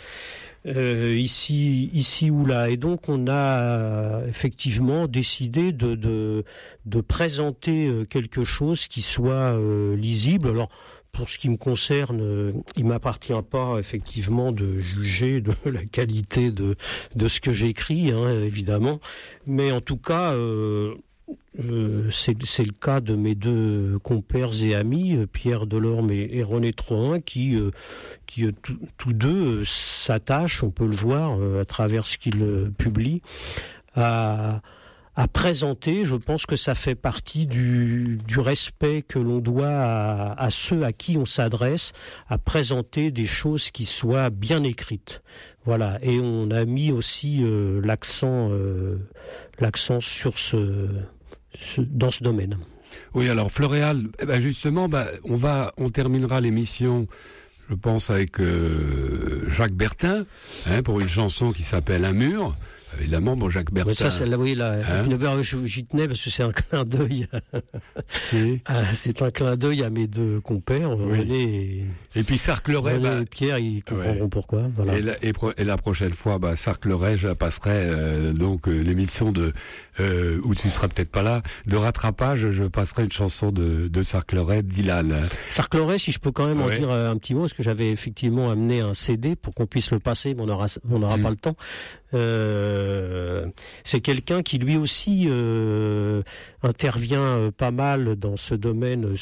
ici ou là. Et donc on a effectivement décidé de présenter quelque chose qui soit lisible. Alors pour ce qui me concerne, il m'appartient pas effectivement de juger de la qualité de ce que j'écris, évidemment, mais en tout cas c'est le cas de mes 2 compères et amis, Pierre Delorme et René Trohin, qui tous 2 s'attachent, on peut le voir à travers ce qu'ils publient, à présenter. Je pense que ça fait partie du respect que l'on doit à ceux à qui on s'adresse, à présenter des choses qui soient bien écrites. Voilà. Et on a mis aussi l'accent sur dans ce domaine.
Oui, alors Floréal, justement, on terminera l'émission, je pense, avec Jacques Bertin, pour une chanson qui s'appelle Un mur. évidemment, mon Jacques Bertin.
Mais ça, c'est là, oui, là,
Hein
j'y tenais parce que c'est un clin d'œil. C'est un clin d'œil à mes deux compères,
Oui.
René
Et puis Sarcleret,
René et Pierre, ils comprendront pourquoi. Voilà.
Et la prochaine fois, Sarcleret, je passerai donc l'émission où tu seras peut-être pas là, de rattrapage, je passerai une chanson de Sarcleret, Dylan.
Sarcleret, si je peux quand même en dire un petit mot, parce que j'avais effectivement amené un CD pour qu'on puisse le passer, mais on n'aura pas le temps. C'est quelqu'un qui lui aussi intervient pas mal dans ce domaine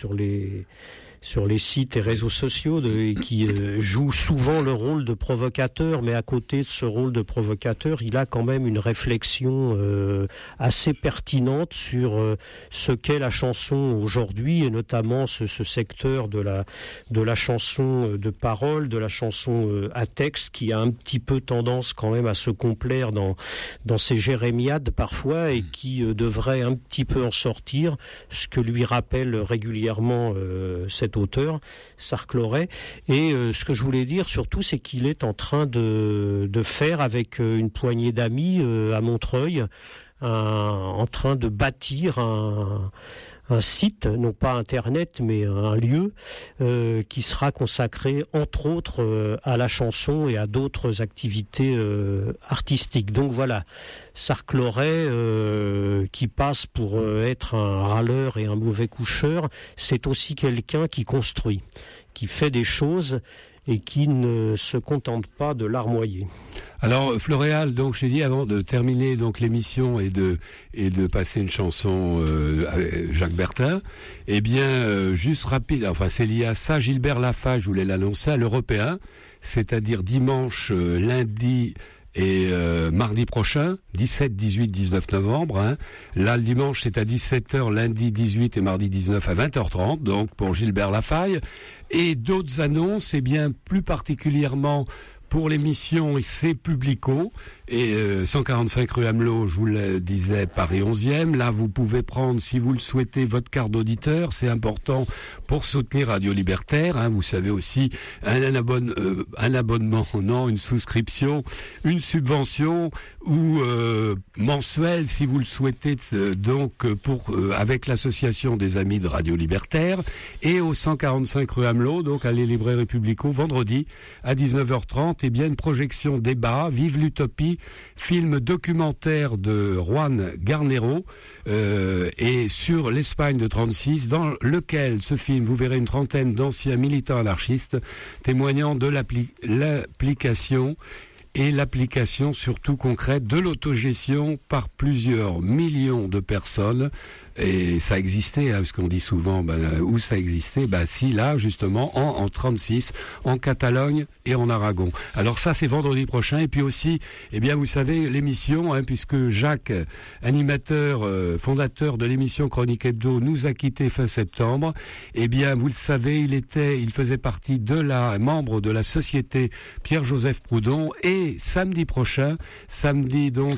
sur les sites et réseaux sociaux et qui joue souvent le rôle de provocateur, mais à côté de ce rôle de provocateur, il a quand même une réflexion assez pertinente sur ce qu'est la chanson aujourd'hui, et notamment ce secteur de la chanson de parole, de la chanson à texte, qui a un petit peu tendance quand même à se complaire dans ses jérémiades parfois, et qui devrait un petit peu en sortir, ce que lui rappelle régulièrement cet auteur, Sarcleret. Et ce que je voulais dire surtout, c'est qu'il est en train de faire avec une poignée d'amis à Montreuil, en train de bâtir un site, non pas Internet, mais un lieu qui sera consacré, entre autres, à la chanson et à d'autres activités artistiques. Donc voilà, Sarcleret, qui passe pour être un râleur et un mauvais coucheur, c'est aussi quelqu'un qui construit, qui fait des choses et qui ne se contente pas de larmoyer.
Alors Floréal, donc j'ai dit avant de terminer donc l'émission et de passer une chanson avec Jacques Bertin, eh bien juste rapide, enfin c'est lié à ça, Gilbert Lafage, je voulais l'annoncer à l'Européen, c'est-à-dire dimanche, lundi et mardi prochain, 17, 18, 19 novembre. Hein. Là, le dimanche, c'est à 17h, lundi 18 et mardi 19 à 20h30, donc pour Gilbert Lafaye. Et d'autres annonces, eh bien, plus particulièrement pour l'émission, c'est Publico, et 145 rue Amelot, je vous le disais, Paris 11e. Là, vous pouvez prendre, si vous le souhaitez, votre carte d'auditeur. C'est important pour soutenir Radio Libertaire. Hein. Vous savez aussi, un abonnement, non, une souscription, une subvention ou mensuelle, si vous le souhaitez, donc avec l'association des Amis de Radio Libertaire. Et au 145 rue Amelot, donc à les librairies Publico, vendredi à 19h30, eh bien une projection débat, Vive l'Utopie, film documentaire de Juan Garnero et sur l'Espagne de 36, dans lequel ce film, vous verrez une trentaine d'anciens militants anarchistes témoignant de l'application et l'application surtout concrète de l'autogestion par plusieurs millions de personnes. Et ça existait, hein, parce qu'on dit souvent où ça existait, si là justement en 36, en Catalogne et en Aragon. Alors ça c'est vendredi prochain, et puis aussi, eh bien vous savez l'émission, hein, puisque Jacques, animateur, fondateur de l'émission Chronique Hebdo, nous a quittés fin septembre. Eh bien vous le savez, il faisait partie membre de la société Pierre-Joseph Proudhon, et samedi prochain, donc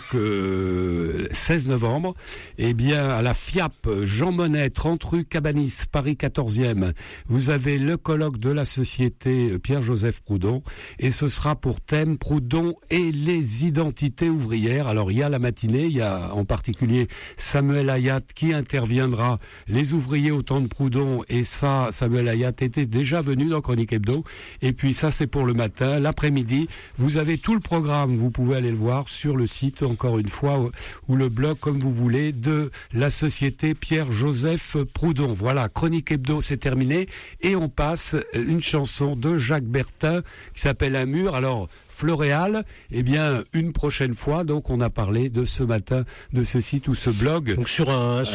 16 novembre, eh bien à la FIAP Jean Monnet, 30 rue Cabanis, Paris 14e, vous avez le colloque de la société Pierre-Joseph Proudhon, et ce sera pour thème Proudhon et les identités ouvrières. Alors il y a la matinée, il y a en particulier Samuel Hayat qui interviendra, les ouvriers au temps de Proudhon, et ça, Samuel Hayat était déjà venu dans Chronique Hebdo, et puis ça c'est pour le matin. L'après-midi, vous avez tout le programme, vous pouvez aller le voir sur le site, encore une fois, ou le blog comme vous voulez, de la société Pierre-Joseph Proudhon. Voilà, Chronique Hebdo, c'est terminé, et on passe une chanson de Jacques Bertin qui s'appelle Un mur. Alors Floréal, eh bien une prochaine fois, donc on a parlé de ce matin, de ce site ou ce blog.
Donc sur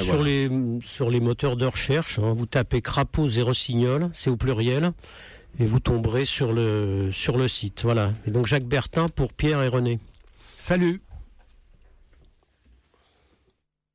les moteurs de recherche, hein, vous tapez Crapaud et Rossignol, c'est au pluriel, et vous tomberez sur le site. Voilà. Et donc Jacques Bertin pour Pierre et René.
Salut.